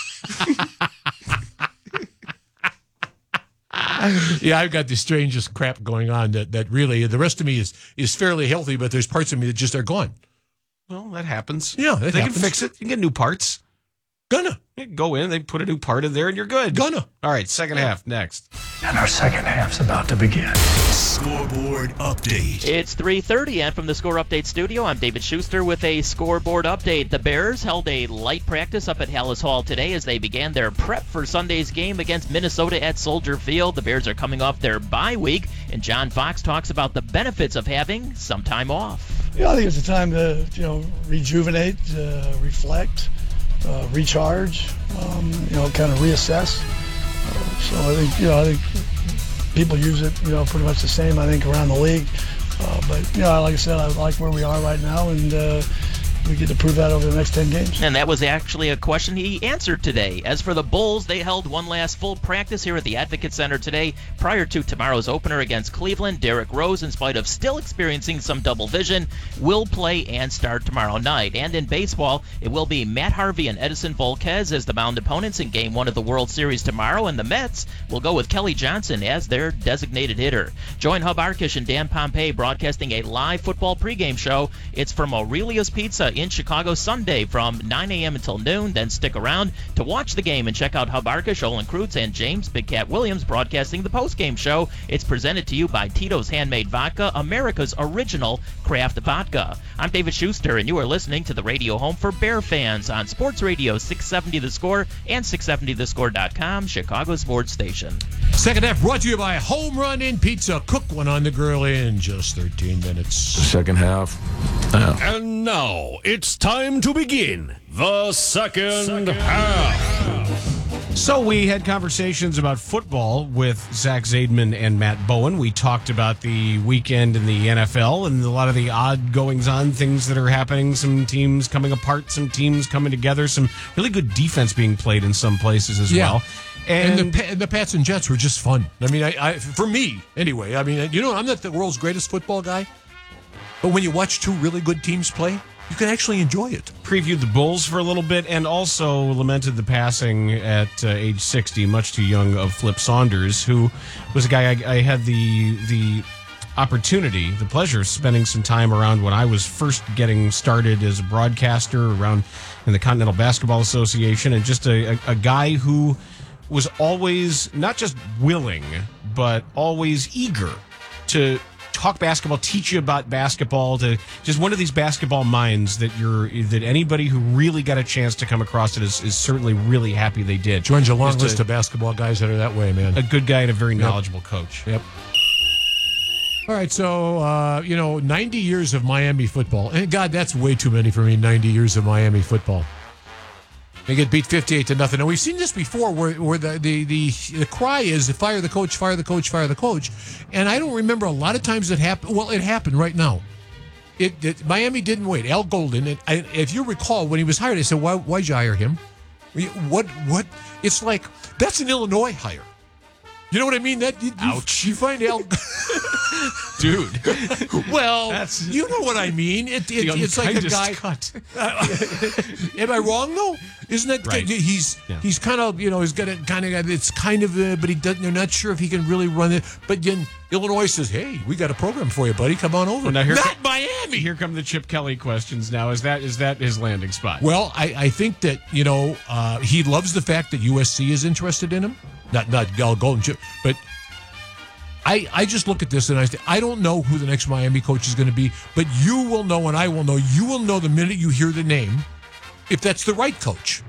Yeah, I've got the strangest crap going on that, that really the rest of me is is fairly healthy, but there's parts of me that just are gone. Well, that happens. Yeah, that they happens. can fix it. You can get new parts. Gonna You can go in, they put a new part in there, and you're good. Gonna. All right, second half next. And our second half's about to begin. Scoreboard update. It's three thirty, and from the Score Update studio, I'm David Schuster with a scoreboard update. The Bears held a light practice up at Hallis Hall today as they began their prep for Sunday's game against Minnesota at Soldier Field. The Bears are coming off their bye week, and John Fox talks about the benefits of having some time off. Yeah, I think it's a time to, you know, rejuvenate, uh, reflect, uh, recharge, um, you know, kind of reassess. Uh, so I think, you know, I think people use it, you know, pretty much the same, I think, around the league. Uh, but, you know, like I said, I like where we are right now, and uh, we get to prove that over the next ten games. And that was actually a question he answered today. As for the Bulls, they held one last full practice here at the Advocate Center today prior to tomorrow's opener against Cleveland. Derrick Rose, in spite of still experiencing some double vision, will play and start tomorrow night. And in baseball, it will be Matt Harvey and Edison Volquez as the mound opponents in Game one of the World Series tomorrow, and the Mets will go with Kelly Johnson as their designated hitter. Join Hub Arkish and Dan Pompei broadcasting a live football pregame show. It's from Aurelia's Pizza in Chicago Sunday from nine a.m. until noon. Then stick around to watch the game and check out Hub Arkish, Olin Kreutz, and James Big Cat Williams broadcasting the postgame show. It's presented to you by Tito's Handmade Vodka, America's original craft vodka. I'm David Schuster, and you are listening to the radio home for Bear fans on Sports Radio six seventy The Score and six seventy the score dot com, Chicago sports station. Second half brought to you by Home Run in Pizza. Cook one on the grill in just thirteen minutes. Second half. And now it's time to begin the second, second half. So we had conversations about football with Zach Zaidman and Matt Bowen. We talked about the weekend in the N F L and a lot of the odd goings-on things that are happening, some teams coming apart, some teams coming together, some really good defense being played in some places as Yeah. well. And, And, the, Pa- the Pats and Jets were just fun. I mean, I, I for me, anyway, I mean, you know, I'm not the world's greatest football guy, but when you watch two really good teams play, you can actually enjoy it. previewed the Bulls for a little bit and also lamented the passing at uh, age sixty, much too young, of Flip Saunders, who was a guy I, I had the the opportunity, the pleasure of spending some time around when I was first getting started as a broadcaster around in the Continental Basketball Association, and just a, a, a guy who was always not just willing, but always eager to talk basketball, teach you about basketball, to just one of these basketball minds that you're that anybody who really got a chance to come across it is, is certainly really happy they did. Joins a long Just list of basketball guys that are that way, man. A good guy and a very Yep. knowledgeable coach. Yep. All right, so, uh, you know, ninety years of Miami football. And, God, that's way too many for me, ninety years of Miami football. They get beat fifty-eight to nothing. And we've seen this before where, where the, the, the, the cry is fire the coach, fire the coach, fire the coach. And I don't remember a lot of times it happened. Well, it happened right now. It, it Miami didn't wait. Al Golden, and I, if you recall, when he was hired, I said, Why, why'd you hire him? What, what? It's like, that's an Illinois hire. You know what I mean? That you, Ouch. You, you find Al... Dude. Well, That's, you know what I mean. It, it, it's like a guy... Cut. Uh, am I wrong, though? Isn't that... Right. He's yeah. he's kind of, you know, he's got a kind of... It's kind of... Uh, but he doesn't... They're not sure if he can really run it. But then Illinois says, hey, we got a program for you, buddy. Come on over. Well, now here not come, Miami. Here come the Chip Kelly questions now. Is that is that his landing spot? Well, I, I think that, you know, uh, he loves the fact that U S C is interested in him. Not not Al Golden Chip, but I I just look at this and I say, I don't know who the next Miami coach is going to be, but you will know and I will know. You will know the minute you hear the name if that's the right coach.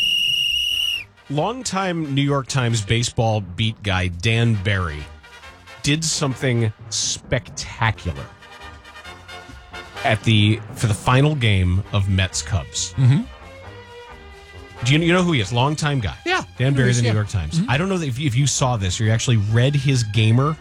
Longtime New York Times baseball beat guy Dan Barry did something spectacular at the for the final game of Mets Cubs. Mm-hmm. Do you, you know who he is? Longtime guy. Yeah. Dan Barry of the yeah. New York Times. Mm-hmm. I don't know if, if you saw this or you actually read his gamer.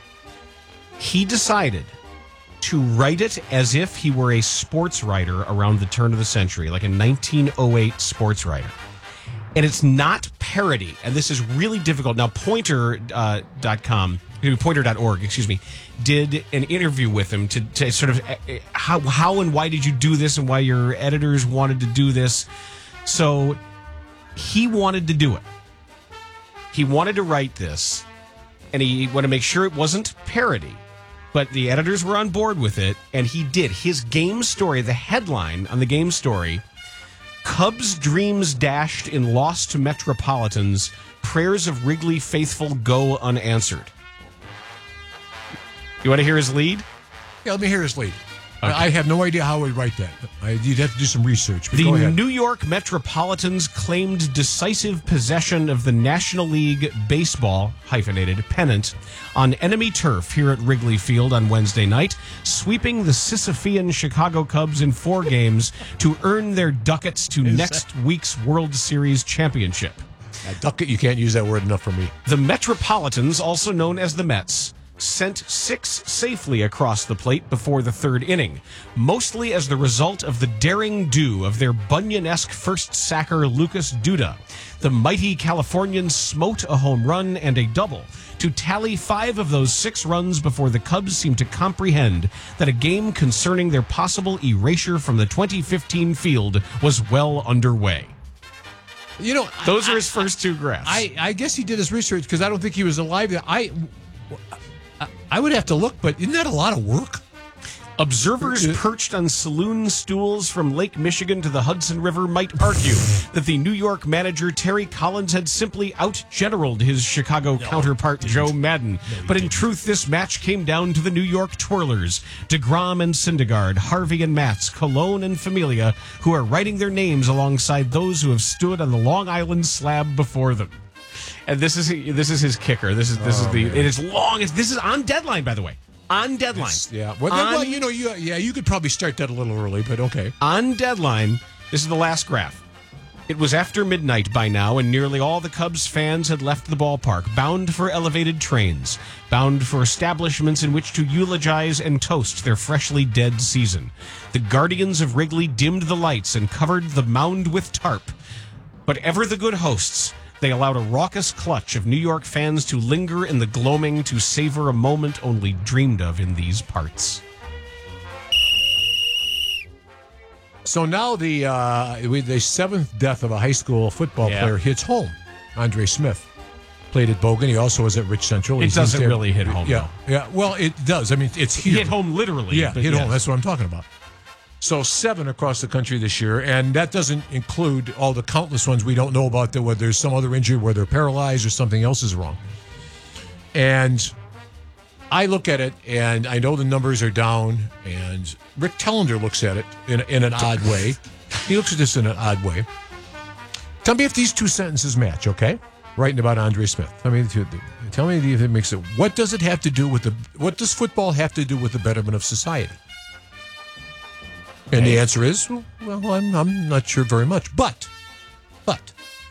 He decided to write it as if he were a sports writer around the turn of the century, like a nineteen oh eight sports writer. And it's not parody. And this is really difficult. Now, Pointer uh, dot com, Pointer dot org, excuse me, did an interview with him to, to sort of uh, how, how and why did you do this and why your editors wanted to do this. So he wanted to do it. He wanted to write this, and he wanted to make sure it wasn't parody. But the editors were on board with it, and he did. His game story, the headline on the game story, Cubs' dreams dashed in loss to Metropolitans, prayers of Wrigley faithful go unanswered. You want to hear his lead? Yeah, let me hear his lead. Okay. I have no idea how I would write that. I, you'd have to do some research. The New York Metropolitans claimed decisive possession of the National League Baseball, hyphenated, pennant on enemy turf here at Wrigley Field on Wednesday night, sweeping the Sisyphean Chicago Cubs in four games to earn their ducats to Is next that? week's World Series championship. Uh, ducat, you can't use that word enough for me. The Metropolitans, also known as the Mets, sent six safely across the plate before the third inning, mostly as the result of the daring do of their Bunyan-esque first sacker Lucas Duda. The mighty Californians smote a home run and a double to tally five of those six runs before the Cubs seemed to comprehend that a game concerning their possible erasure from the twenty fifteen field was well underway. You know, those I, are his first two graphs. I, I guess he did his research because I don't think he was alive there. I... I would have to look, but isn't that a lot of work? Observers perched on saloon stools from Lake Michigan to the Hudson River might argue that the New York manager Terry Collins had simply out-generaled his Chicago no, counterpart Joe Madden. No, but in didn't. truth, this match came down to the New York twirlers, DeGrom and Syndergaard, Harvey and Matz, Colon and Familia, who are writing their names alongside those who have stood on the Long Island slab before them. And this is this is his kicker. This is this oh, is the man. It is long. It's, this is on deadline, by the way. On deadline. It's, yeah. Well, on, well, you know, you yeah, you could probably start that a little early, but okay. On deadline. This is the last graph. It was after midnight by now, and nearly all the Cubs fans had left the ballpark, bound for elevated trains, bound for establishments in which to eulogize and toast their freshly dead season. The guardians of Wrigley dimmed the lights and covered the mound with tarp. But ever the good hosts, they allowed a raucous clutch of New York fans to linger in the gloaming to savor a moment only dreamed of in these parts. So now the uh, the seventh death of a high school football yeah. player hits home. Andre Smith played at Bogan. He also was at Rich Central. It He's doesn't there. really hit home, Yeah, though. yeah. Well, it does. I mean, it's here. Hit home literally. Yeah, hit yes. home. That's what I'm talking about. So seven across the country this year, and that doesn't include all the countless ones we don't know about, that where there's some other injury where they're paralyzed or something else is wrong. And I look at it, and I know the numbers are down, and Rick Tellender looks at it in, in an odd way. He looks at this in an odd way. Tell me if these two sentences match, okay? Writing about Andre Smith. I mean, Tell me if it makes it. What does it have to do with the? What does football have to do with the betterment of society? And the answer is, well, I'm I'm not sure very much. But, but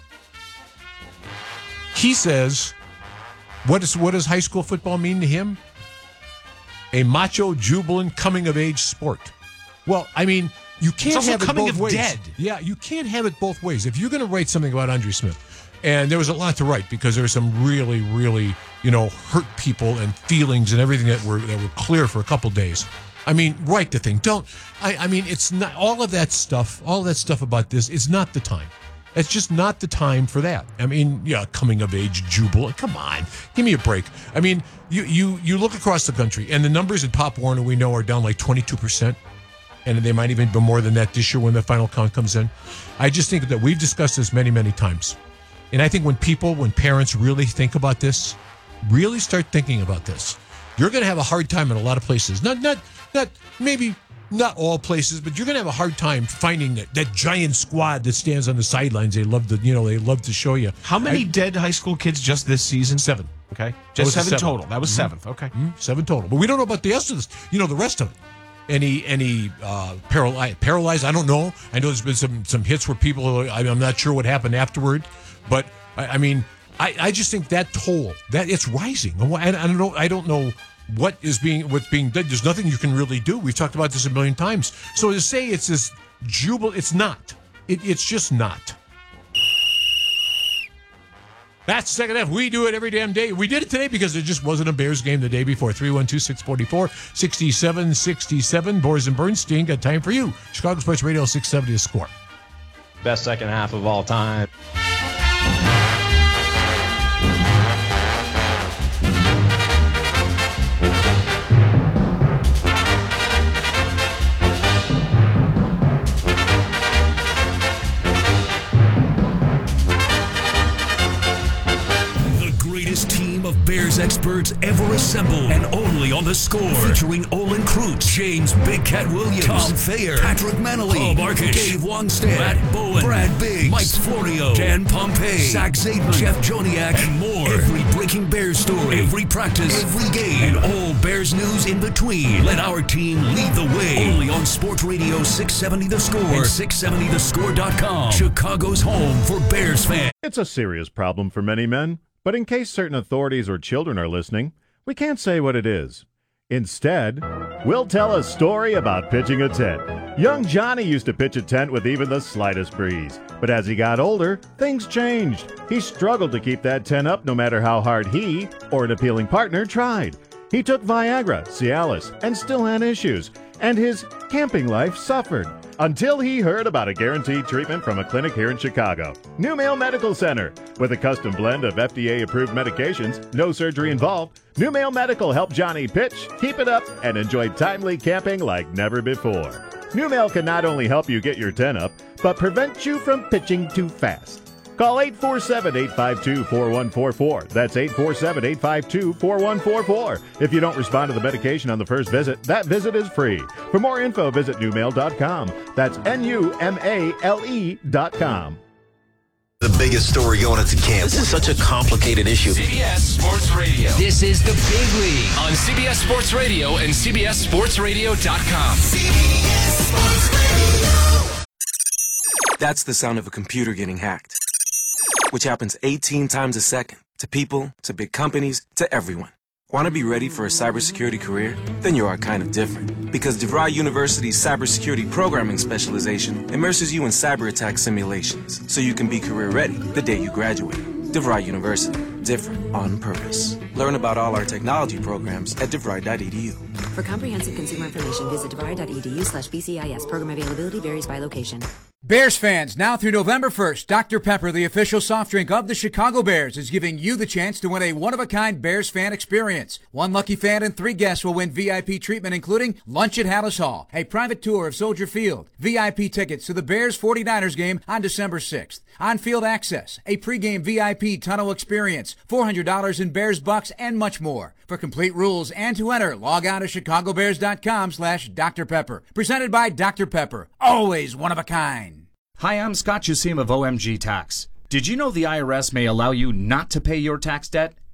he says, what is what does high school football mean to him? A macho, jubilant, coming of age sport. Well, I mean, you can't it's also have it coming both of ways. dead. Yeah, you can't have it both ways. If you're going to write something about Andre Smith. And there was a lot to write because there were some really, really, you know, hurt people and feelings and everything that were that were clear for a couple days. I mean, write the thing. Don't. I, I mean, it's not all of that stuff. All of that stuff about this. It's not the time. It's just not the time for that. I mean, yeah, coming of age jubilant. Come on, give me a break. I mean, you you you look across the country and the numbers in Pop Warner we know are down like twenty-two percent. And they might even be more than that this year when the final count comes in. I just think that we've discussed this many, many times. And I think when people, when parents really think about this, really start thinking about this, you're going to have a hard time in a lot of places. Not, not, not maybe not all places, but you're going to have a hard time finding that, that giant squad that stands on the sidelines. They love to, you know, they love to show you. How many I, dead high school kids just this season? Seven. Okay, just seven, seven total. That was mm-hmm. seventh. Okay, mm-hmm. seven total. But we don't know about the rest of this. You know, the rest of it. Any any uh, paralyzed? Paralyzed? I don't know. I know there's been some some hits where people. I'm not sure what happened afterward, but I, I mean, I, I just think that toll that it's rising. I, I don't know. I don't know what is being what's being done. There's nothing you can really do. We've talked about this a million times. So to say it's this jubil, it's not. It, it's just not. That's second half. We do it every damn day. We did it today because there just wasn't a Bears game the day before. three one two, six four four, six seven six seven. Boris and Bernstein got time for you. Chicago Sports Radio six seventy The Score. Best second half of all time. Bears experts ever assembled, and only on The Score. Featuring Olin Kreutz, James Big Cat Williams, Tom Thayer, Patrick Manley, Paul Markish, Dave Longstead, Matt Bowen, Brad Biggs, Mike Florio, Dan Pompey, Zach Zaidman, Jeff Joniak, and more. Every breaking Bears story, every practice, every game, and all Bears news in between. Let our team lead the way. Only on Sports Radio six seventy The Score and six seventy the score dot com. Chicago's home for Bears fans. It's a serious problem for many men. But in case certain authorities or children are listening, we can't say what it is. Instead, we'll tell a story about pitching a tent. Young Johnny used to pitch a tent with even the slightest breeze. But as he got older, things changed. He struggled to keep that tent up no matter how hard he or an appealing partner tried. He took Viagra, Cialis, and still had issues. And his camping life suffered. Until he heard about a guaranteed treatment from a clinic here in Chicago. New Mail Medical Center. With a custom blend of F D A-approved medications, no surgery involved, New Mail Medical helped Johnny pitch, keep it up, and enjoy timely camping like never before. New Mail can not only help you get your tent up, but prevent you from pitching too fast. Call eight four seven, eight five two, four one four four. That's eight four seven, eight five two, four one four four. If you don't respond to the medication on the first visit, that visit is free. For more info, visit new mail dot com. That's N U M A L E dot com. The biggest story going into camp. This is such a complicated issue. C B S Sports Radio. This is the Big League on C B S Sports Radio and C B S Sports Radio dot com. C B S Sports Radio. That's the sound of a computer getting hacked, which happens eighteen times a second to people, to big companies, to everyone. Want to be ready for a cybersecurity career? Then you are kind of different. Because DeVry University's cybersecurity programming specialization immerses you in cyber attack simulations so you can be career ready the day you graduate. DeVry University. Different on purpose. Learn about all our technology programs at DeVry dot e d u. For comprehensive consumer information, visit DeVry dot e d u slash B C I S. Program availability varies by location. Bears fans, now through November first, Doctor Pepper, the official soft drink of the Chicago Bears, is giving you the chance to win a one-of-a-kind Bears fan experience. One lucky fan and three guests will win V I P treatment, including lunch at Hallis Hall, a private tour of Soldier Field, V I P tickets to the Bears forty-niners game on December sixth, on-field access, a pregame V I P tunnel experience, four hundred dollars in Bears bucks, and much more. For complete rules and to enter, log on to chicago bears dot com slash Doctor Pepper. Presented by Doctor Pepper. Always one of a kind. Hi, I'm Scott Jusim of O M G Tax. Did you know the I R S may allow you not to pay your tax debt?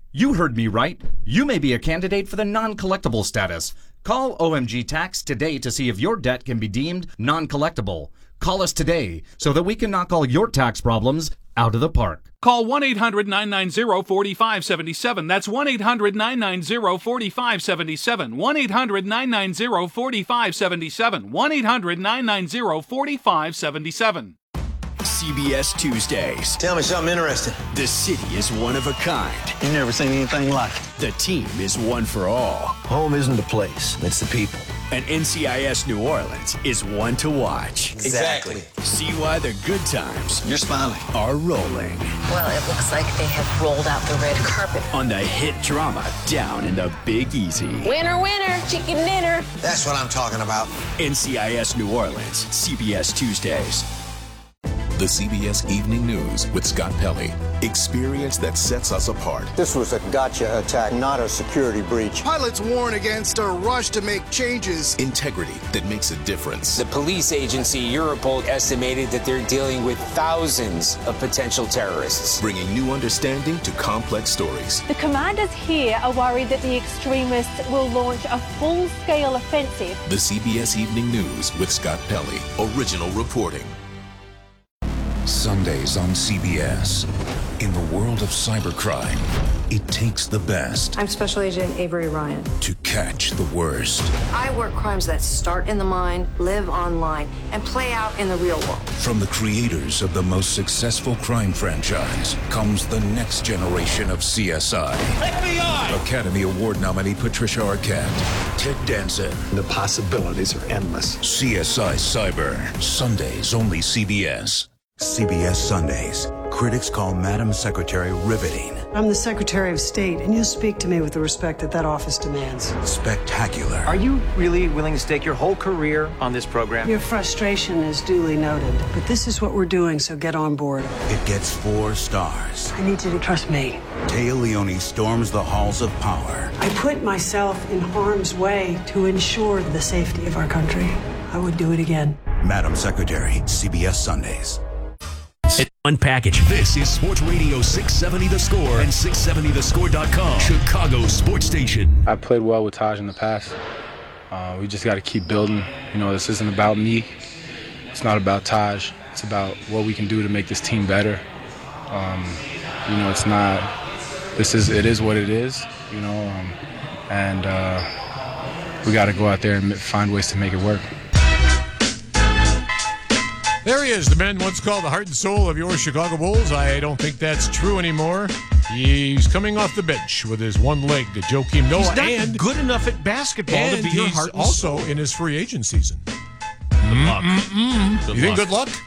You heard me right. You may be a candidate for the non-collectible status. Call O M G Tax today to see if your debt can be deemed non-collectible. Call us today so that we can knock all your tax problems out of the park. Call one eight hundred nine nine zero four five seven seven. That's one eight hundred nine nine zero four five seven seven. one eight hundred nine nine zero four five seven seven. one eight hundred nine nine zero four five seven seven. C B S Tuesdays. Tell me something interesting. The city is one of a kind. You never seen anything like it. The team is one for all. Home isn't the place, it's the people. And N C I S New Orleans is one to watch. Exactly. See why the good times You're smiling. are rolling. Well, it looks like they have rolled out the red carpet. On the hit drama Down in the Big Easy. Winner, winner, chicken dinner. That's what I'm talking about. N C I S New Orleans, C B S Tuesdays. The C B S Evening News with Scott Pelley. Experience that sets us apart. This was a gotcha attack, not a security breach. Pilots warn against a rush to make changes. Integrity that makes a difference. The police agency Europol estimated that they're dealing with thousands of potential terrorists. Bringing new understanding to complex stories. The commanders here are worried that the extremists will launch a full-scale offensive. The C B S Evening News with Scott Pelley. Original reporting. Sundays on C B S. In the world of cybercrime, it takes the best I'm Special Agent Avery Ryan. to catch the worst. I work crimes that start in the mind, live online, and play out in the real world. From the creators of the most successful crime franchise comes the next generation of C S I. F B I! Academy Award nominee Patricia Arquette, Ted Danson. The possibilities are endless. C S I Cyber. Sundays only C B S. C B S Sundays. Critics call Madam Secretary riveting. I'm the Secretary of State, and you speak to me with the respect that that office demands. Spectacular. Are you really willing to stake your whole career on this program? Your frustration is duly noted, but this is what we're doing, so get on board. It gets four stars. I need you to trust me. Téa Leoni storms the halls of power. I put myself in harm's way to ensure the safety of our country. I would do it again. Madam Secretary, C B S Sundays. One package. This is Sports Radio six seventy The Score and six seventy the score dot com, Chicago sports station. I played well with Taj in the past. Uh, we just got to keep building. You know, this isn't about me. It's not about Taj. It's about what we can do to make this team better. Um, you know, it's not. This is. It is what it is. You know, um, and uh, we got to go out there and find ways to make it work. There he is, the man once called the heart and soul of your Chicago Bulls. I don't think that's true anymore. He's coming off the bench with his one leg, Joakim Noah. He's not and good enough at basketball and to be your he's heart and also soul. in his free agent season. Good luck. Mm-mm-mm. Good you think luck. good luck?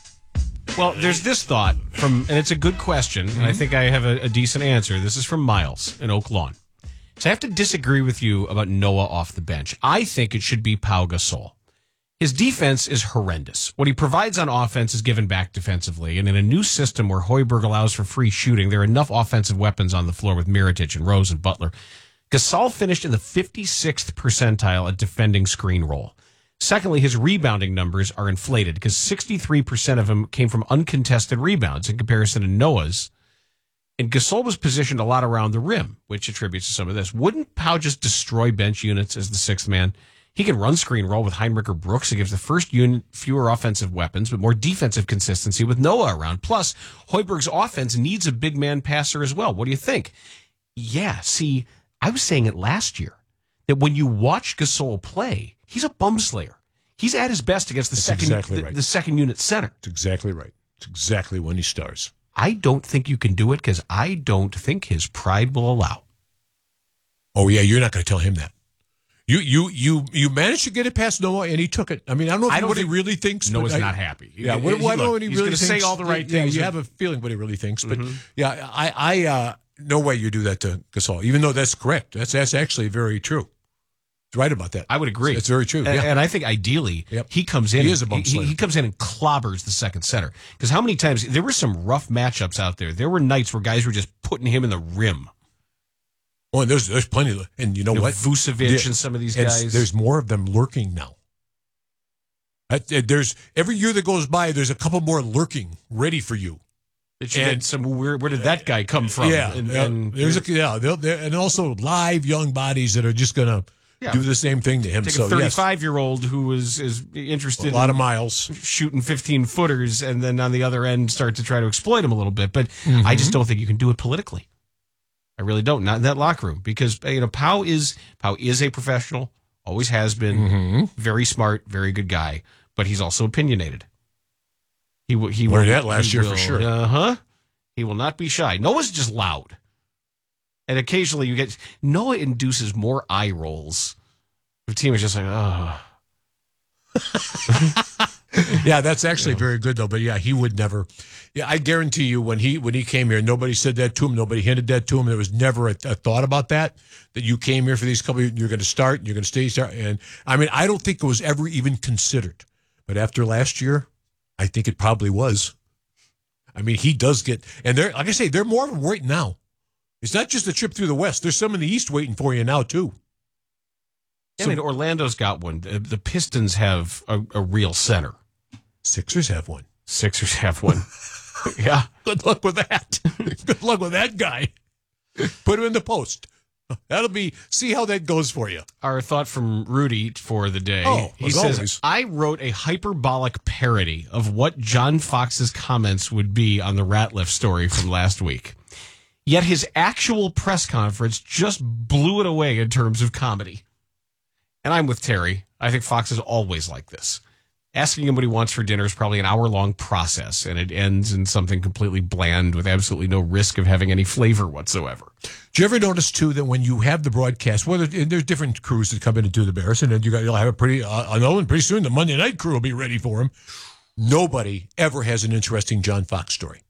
Well, there's this thought from, and it's a good question, and I think I have a, a decent answer. This is from Miles in Oak Lawn. So I have to disagree with you about Noah off the bench. I think it should be Pau Gasol. His defense is horrendous. What he provides on offense is given back defensively. And in a new system where Hoiberg allows for free shooting, there are enough offensive weapons on the floor with Mirotic and Rose and Butler. Gasol finished in the fifty-sixth percentile at defending screen roll. Secondly, his rebounding numbers are inflated because sixty-three percent of them came from uncontested rebounds in comparison to Noah's. And Gasol was positioned a lot around the rim, which attributes to some of this. Wouldn't Pau just destroy bench units as the sixth man? He can run screen roll with Heinrich or Brooks. He gives the first unit fewer offensive weapons, but more defensive consistency with Noah around. Plus, Hoiberg's offense needs a big man passer as well. What do you think? Yeah, see, I was saying it last year, that when you watch Gasol play, he's a bum slayer. He's at his best against the That's second exactly the, right. the second unit center. That's exactly right. It's exactly when he stars. I don't think you can do it because I don't think his pride will allow. Oh, yeah, you're not going to tell him that. You you you you managed to get it past Noah, and he took it. I mean, I don't know if I he, don't what he think really thinks. Noah's but I, not happy. Yeah, He- what, he- what I don't know look, what he he's really gonna say thinks. all the right yeah, things you and- have a feeling what he really thinks, but Mhm. yeah, I I uh, no way you do that to Gasol. Even though that's correct, that's that's actually very true. He's right about that. I would agree. It's, it's very true. And, yeah. and I think ideally he comes in. He is a bum he, slayer. he comes in and clobbers the second center. Because how many times there were some rough matchups out there. There were nights where guys were just putting him in the rim. Oh, and there's there's plenty of, and you know You know, what? Vucevic and some of these and guys. There's more of them lurking now. I, there's every year that goes by, there's a couple more lurking, ready for you. That you had some where, where did that guy come from? Yeah, and, yeah. and there's a, yeah, they'll, they're, and also live young bodies that are just going to Yeah. do the same thing to him. Take so a thirty-five-year-old who is is interested a lot in of miles shooting fifteen-footers, and then on the other end start to try to exploit him a little bit. But Mm-hmm. I just don't think you can do it politically. I really don't. Not in that locker room, because you know Pau is Pau is a professional, always has been, Mm-hmm. very smart, very good guy, but he's also opinionated. He will. He Learned will, that last he year for will- sure. Uh huh. He will not be shy. Noah's just loud, and occasionally you get Noah induces more eye rolls. The team is just like, oh. Yeah, that's actually very good though. But yeah, he would never. Yeah, I guarantee you, when he when he came here, nobody said that to him. Nobody hinted that to him. There was never a, a thought about that. That you came here for these couple. You're going to start. You're going to stay. Start. And I mean, I don't think it was ever even considered. But after last year, I think it probably was. I mean, he does get, and they're like I say, they're more of them right now. It's not just a trip through the West. There's some in the East waiting for you now too. I mean, Orlando's got one. The, the Pistons have a, a real center. Sixers have one. Sixers have one. Yeah. Good luck with that. Good luck with that guy. Put him in the post. That'll be, see how that goes for you. Our thought from Rudy for the day. Oh, he as says, always. I wrote a hyperbolic parody of what John Fox's comments would be on the Ratliff story from last week. Yet his actual press conference just blew it away in terms of comedy. And I'm with Terry. I think Fox is always like this. Asking him what he wants for dinner is probably an hour-long process, and it ends in something completely bland with absolutely no risk of having any flavor whatsoever. Do you ever notice, too, that when you have the broadcast, whether and there's different crews that come in and do the Bears, and then you got, you'll have a pretty, uh, I know, and pretty soon the Monday night crew will be ready for him. Nobody ever has an interesting John Fox story.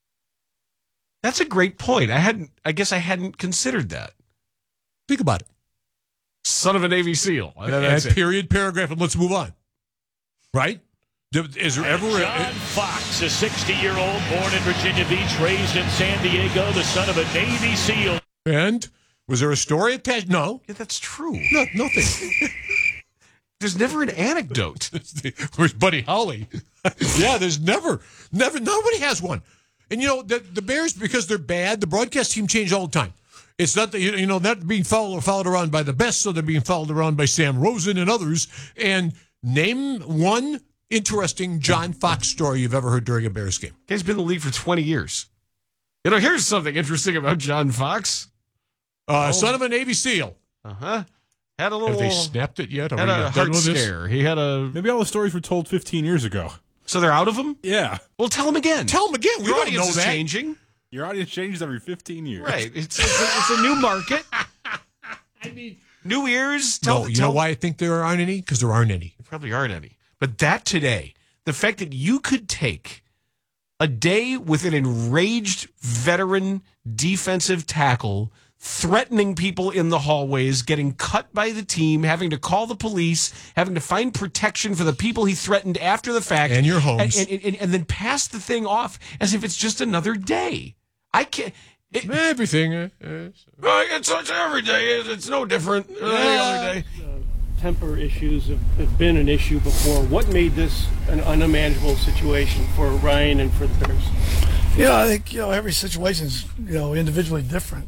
That's a great point. I hadn't. I guess I hadn't considered that. Think about it. Son of a Navy SEAL. Add period, paragraph, and let's move on. Right? Is there ever a, John Fox, a sixty-year-old born in Virginia Beach, raised in San Diego, the son of a Navy SEAL. And was there a story attached? No. Yeah, that's true. No, nothing. There's never an anecdote. Where's Buddy Holly? Yeah, there's never, never, nobody has one. And, you know, the, the Bears, because they're bad, the broadcast team change all the time. It's not, that you, you know, not being followed, followed around by the best, so they're being followed around by Sam Rosen and others. And name one interesting John Fox story you've ever heard during a Bears game. He's been in the league for twenty years. You know, here's something interesting about John Fox. Uh, oh. Son of a Navy SEAL. Uh-huh. Had a little... Have they snapped it yet? Are had we a done heart with this? scare. He had a... Maybe all the stories were told fifteen years ago. So they're out of them? Yeah. Well, tell them again. Tell them again. We Your don't audience know is that. changing. Your audience changes every fifteen years. Right. It's, it's, a, it's a new market. I mean, new ears. Tell, No, you tell, know why I think there aren't any? Because there aren't any. There probably aren't any. But that today, the fact that you could take a day with an enraged veteran defensive tackle threatening people in the hallways, getting cut by the team, having to call the police, having to find protection for the people he threatened after the fact. And your homes. And, and, and, and then pass the thing off as if it's just another day. I can't... It, Everything. Uh, uh, it's, it's every day. It's, it's no different than any other day. Uh, temper issues have, have been an issue before. What made this an unmanageable situation for Ryan and for the Bears? Yeah, I think, you know, every situation's, you know, individually different.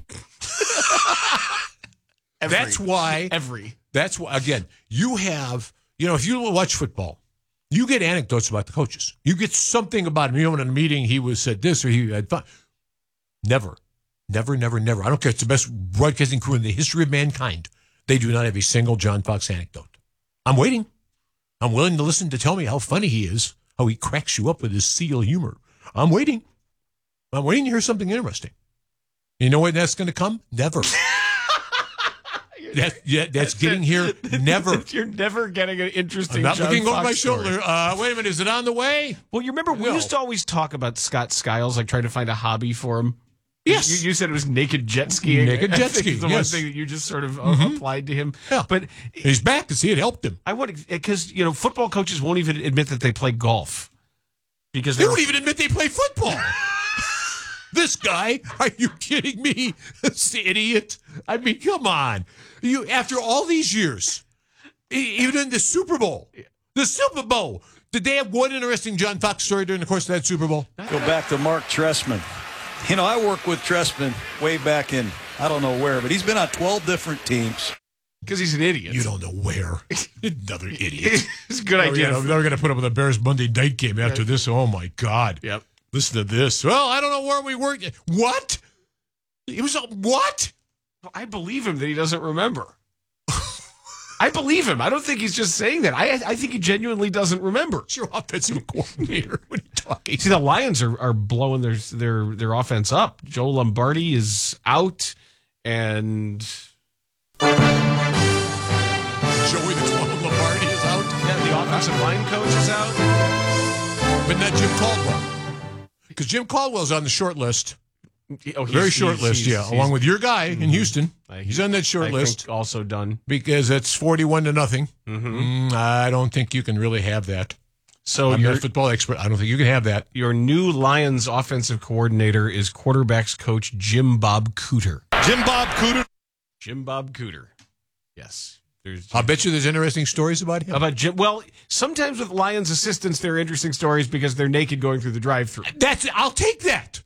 Every, that's why every that's why again you have, you know, if you watch football, you get anecdotes about the coaches. You get something about him. You know, in a meeting he was said this or he had fun. Never, never, never, never. I don't care. It's the best broadcasting crew in the history of mankind. They do not have a single John Fox anecdote. I'm waiting. I'm willing to listen to tell me how funny he is, how he cracks you up with his SEAL humor. I'm waiting. I'm waiting to hear something interesting. You know when that's going to come? Never. That, yeah, that's, that's getting here. Never. You're never getting an interesting. I'm not John looking Fox over my story. shoulder. Uh, wait a minute, is it on the way? Well, you remember we No. used to always talk about Scott Skiles, like trying to find a hobby for him. Yes, you, you said it was naked jet skiing. Naked jet I think skiing. The yes. one thing that you just sort of uh, Mhm. applied to him. Yeah, but he's back to see it helped him. I would because you know football coaches won't even admit that they play golf because they won't even admit they play football. This guy, are you kidding me? This idiot. I mean, come on. You after all these years, e- even in the Super Bowl, the Super Bowl, Did they have one interesting John Fox story during the course of that Super Bowl? Go back to Mark Trestman. You know, I worked with Trestman way back in, I don't know where, but he's been on twelve different teams. Because he's an idiot. You don't know where. Another idiot. It's a good idea. They're going to put up with a Bears Monday night game after Right. this. Oh, my God. Yep. Listen to this. Well, I don't know where we were. What? It was a what? I believe him that he doesn't remember. I believe him. I don't think he's just saying that. I I think he genuinely doesn't remember. It's your offensive coordinator. What are you talking? See, the Lions are, are blowing their their their offense up. Joe Lombardi is out, and Joey the Clone Lombardi is out. Yeah, the offensive line coach is out. But not Jim Caldwell. Because Jim Caldwell's on the short list. Oh, he's, Very short he's, list, he's, yeah. he's, along with your guy mm-hmm. in Houston. Uh, he's on that short I list. Think also done. Because it's forty-one to nothing. Mm-hmm. Mm, I don't think you can really have that. So I'm you're not a football expert. I don't think you can have that. Your new Lions offensive coordinator is quarterbacks coach Jim Bob Cooter. Jim Bob Cooter? Jim Bob Cooter. Yes. There's, I'll bet you there's interesting stories about him. About Jim. Well, sometimes with Lions assistants, there are interesting stories because they're naked going through the drive-thru. That's. I'll take that.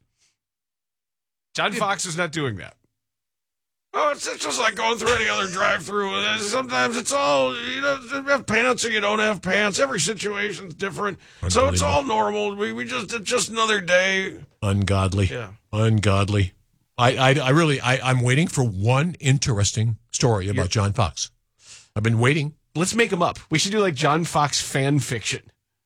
John Fox is not doing that. Oh, it's just like going through any other drive-through. Sometimes it's all, you know, you have pants or you don't have pants. Every situation's different. So it's all normal. We we just, it's just another day. Ungodly. Yeah. Ungodly. I, I, I really, I, I'm waiting for one interesting story about yeah. John Fox. I've been waiting. Let's make them up. We should do like John Fox fan fiction.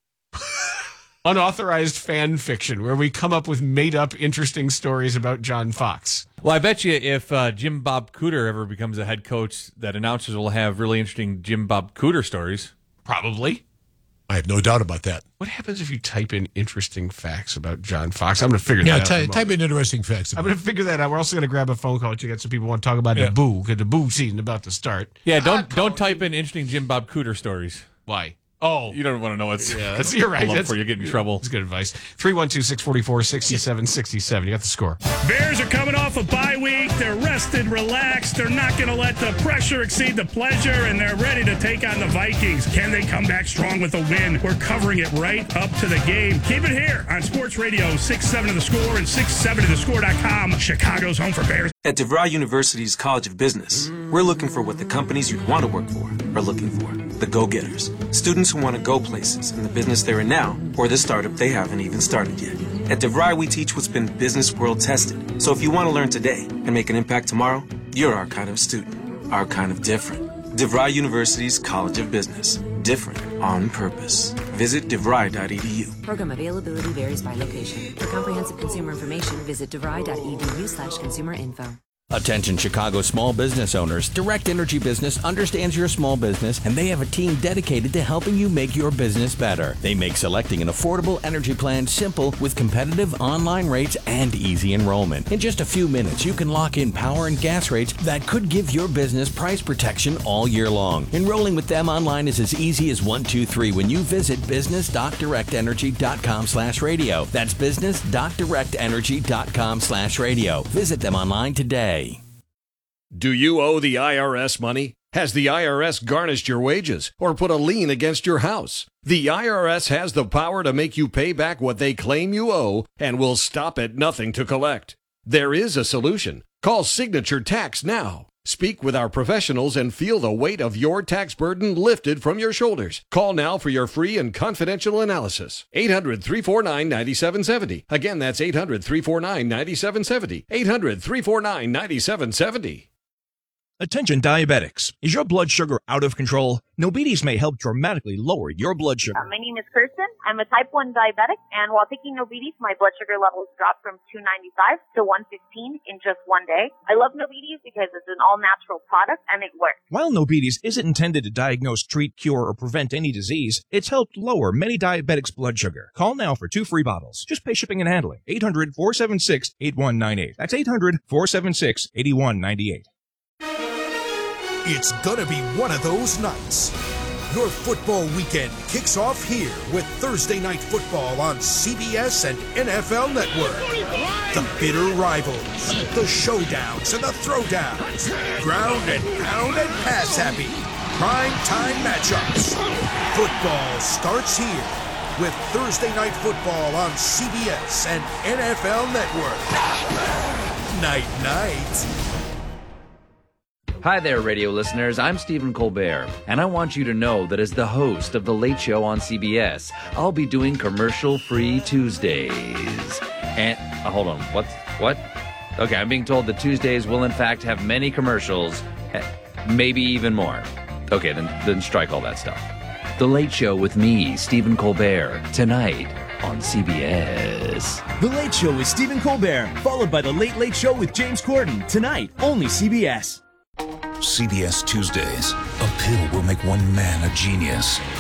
Unauthorized fan fiction where we come up with made-up interesting stories about John Fox. Well, I bet you if uh, Jim Bob Cooter ever becomes a head coach, that announcers will have really interesting Jim Bob Cooter stories. Probably. I have no doubt about that. What happens if you type in interesting facts about John Fox? I'm going to figure yeah, that t- out. Type in interesting facts. I'm going to figure that out. We're also going to grab a phone call to get some people who want to talk about yeah. the boo, because the boo season about to start. Yeah, don't uh, don't type in interesting Jim Bob Cooter stories. Why? Oh, you don't want to know what's. Yeah, that's you're right. That's, before you get in trouble. That's good advice. three one two, six four four, six seven six seven. You got the score. Bears are coming off a bye week. They're rested, relaxed. They're not going to let the pressure exceed the pleasure, and they're ready to take on the Vikings. Can they come back strong with a win? We're covering it right up to the game. Keep it here on Sports Radio six seven to the Score and six seventy the score dot com. Chicago's home for Bears. At DeVry University's College of Business, we're looking for what the companies you'd want to work for are looking for. The go-getters. Students who want to go places in the business they're in now or the startup they haven't even started yet. At DeVry, we teach what's been business world tested. So if you want to learn today and make an impact tomorrow, you're our kind of student. Our kind of different. DeVry University's College of Business. Different on purpose. Visit devry dot e d u. Program availability varies by location. For comprehensive consumer information, visit devry dot e d u slash consumer info. Attention Chicago small business owners. Direct Energy Business understands your small business, and they have a team dedicated to helping you make your business better. They make selecting an affordable energy plan simple with competitive online rates and easy enrollment. In just a few minutes, you can lock in power and gas rates that could give your business price protection all year long. Enrolling with them online is as easy as one two three when you visit business dot direct energy dot com slash radio. That's business dot direct energy dot com slash radio. Visit them online today. Do you owe the I R S money? Has the I R S garnished your wages or put a lien against your house? The I R S has the power to make you pay back what they claim you owe and will stop at nothing to collect. There is a solution. Call Signature Tax now. Speak with our professionals and feel the weight of your tax burden lifted from your shoulders. Call now for your free and confidential analysis. eight hundred, three four nine, nine seven seven zero. Again, that's eight hundred, three four nine, nine seven seven zero. eight hundred, three four nine, nine seven seven zero. Attention diabetics. Is your blood sugar out of control? Nobides may help dramatically lower your blood sugar. Uh, my name is Kirsten. I'm a type one diabetic, and while taking Nobides, my blood sugar levels dropped from two ninety-five to one fifteen in just one day. I love Nobides because it's an all-natural product, and it works. While Nobides isn't intended to diagnose, treat, cure, or prevent any disease, it's helped lower many diabetics' blood sugar. Call now for two free bottles. Just pay shipping and handling. eight hundred, four seven six, eight one nine eight. That's eight hundred, four seven six, eight one nine eight. It's gonna be one of those nights. Your football weekend kicks off here with Thursday Night Football on C B S and N F L Network. The bitter rivals, the showdowns and the throwdowns, ground and pound and pass happy, prime time matchups. Football starts here with Thursday Night Football on C B S and N F L Network. Night, night. Hi there, radio listeners. I'm Stephen Colbert, and I want you to know that as the host of The Late Show on C B S, I'll be doing commercial-free Tuesdays. And, uh, hold on, what's, what? Okay, I'm being told that Tuesdays will in fact have many commercials, maybe even more. Okay, then, then strike all that stuff. The Late Show with me, Stephen Colbert, tonight on C B S. The Late Show with Stephen Colbert, followed by The Late Late Show with James Corden, tonight, only C B S. C B S Tuesdays. A pill will make one man a genius.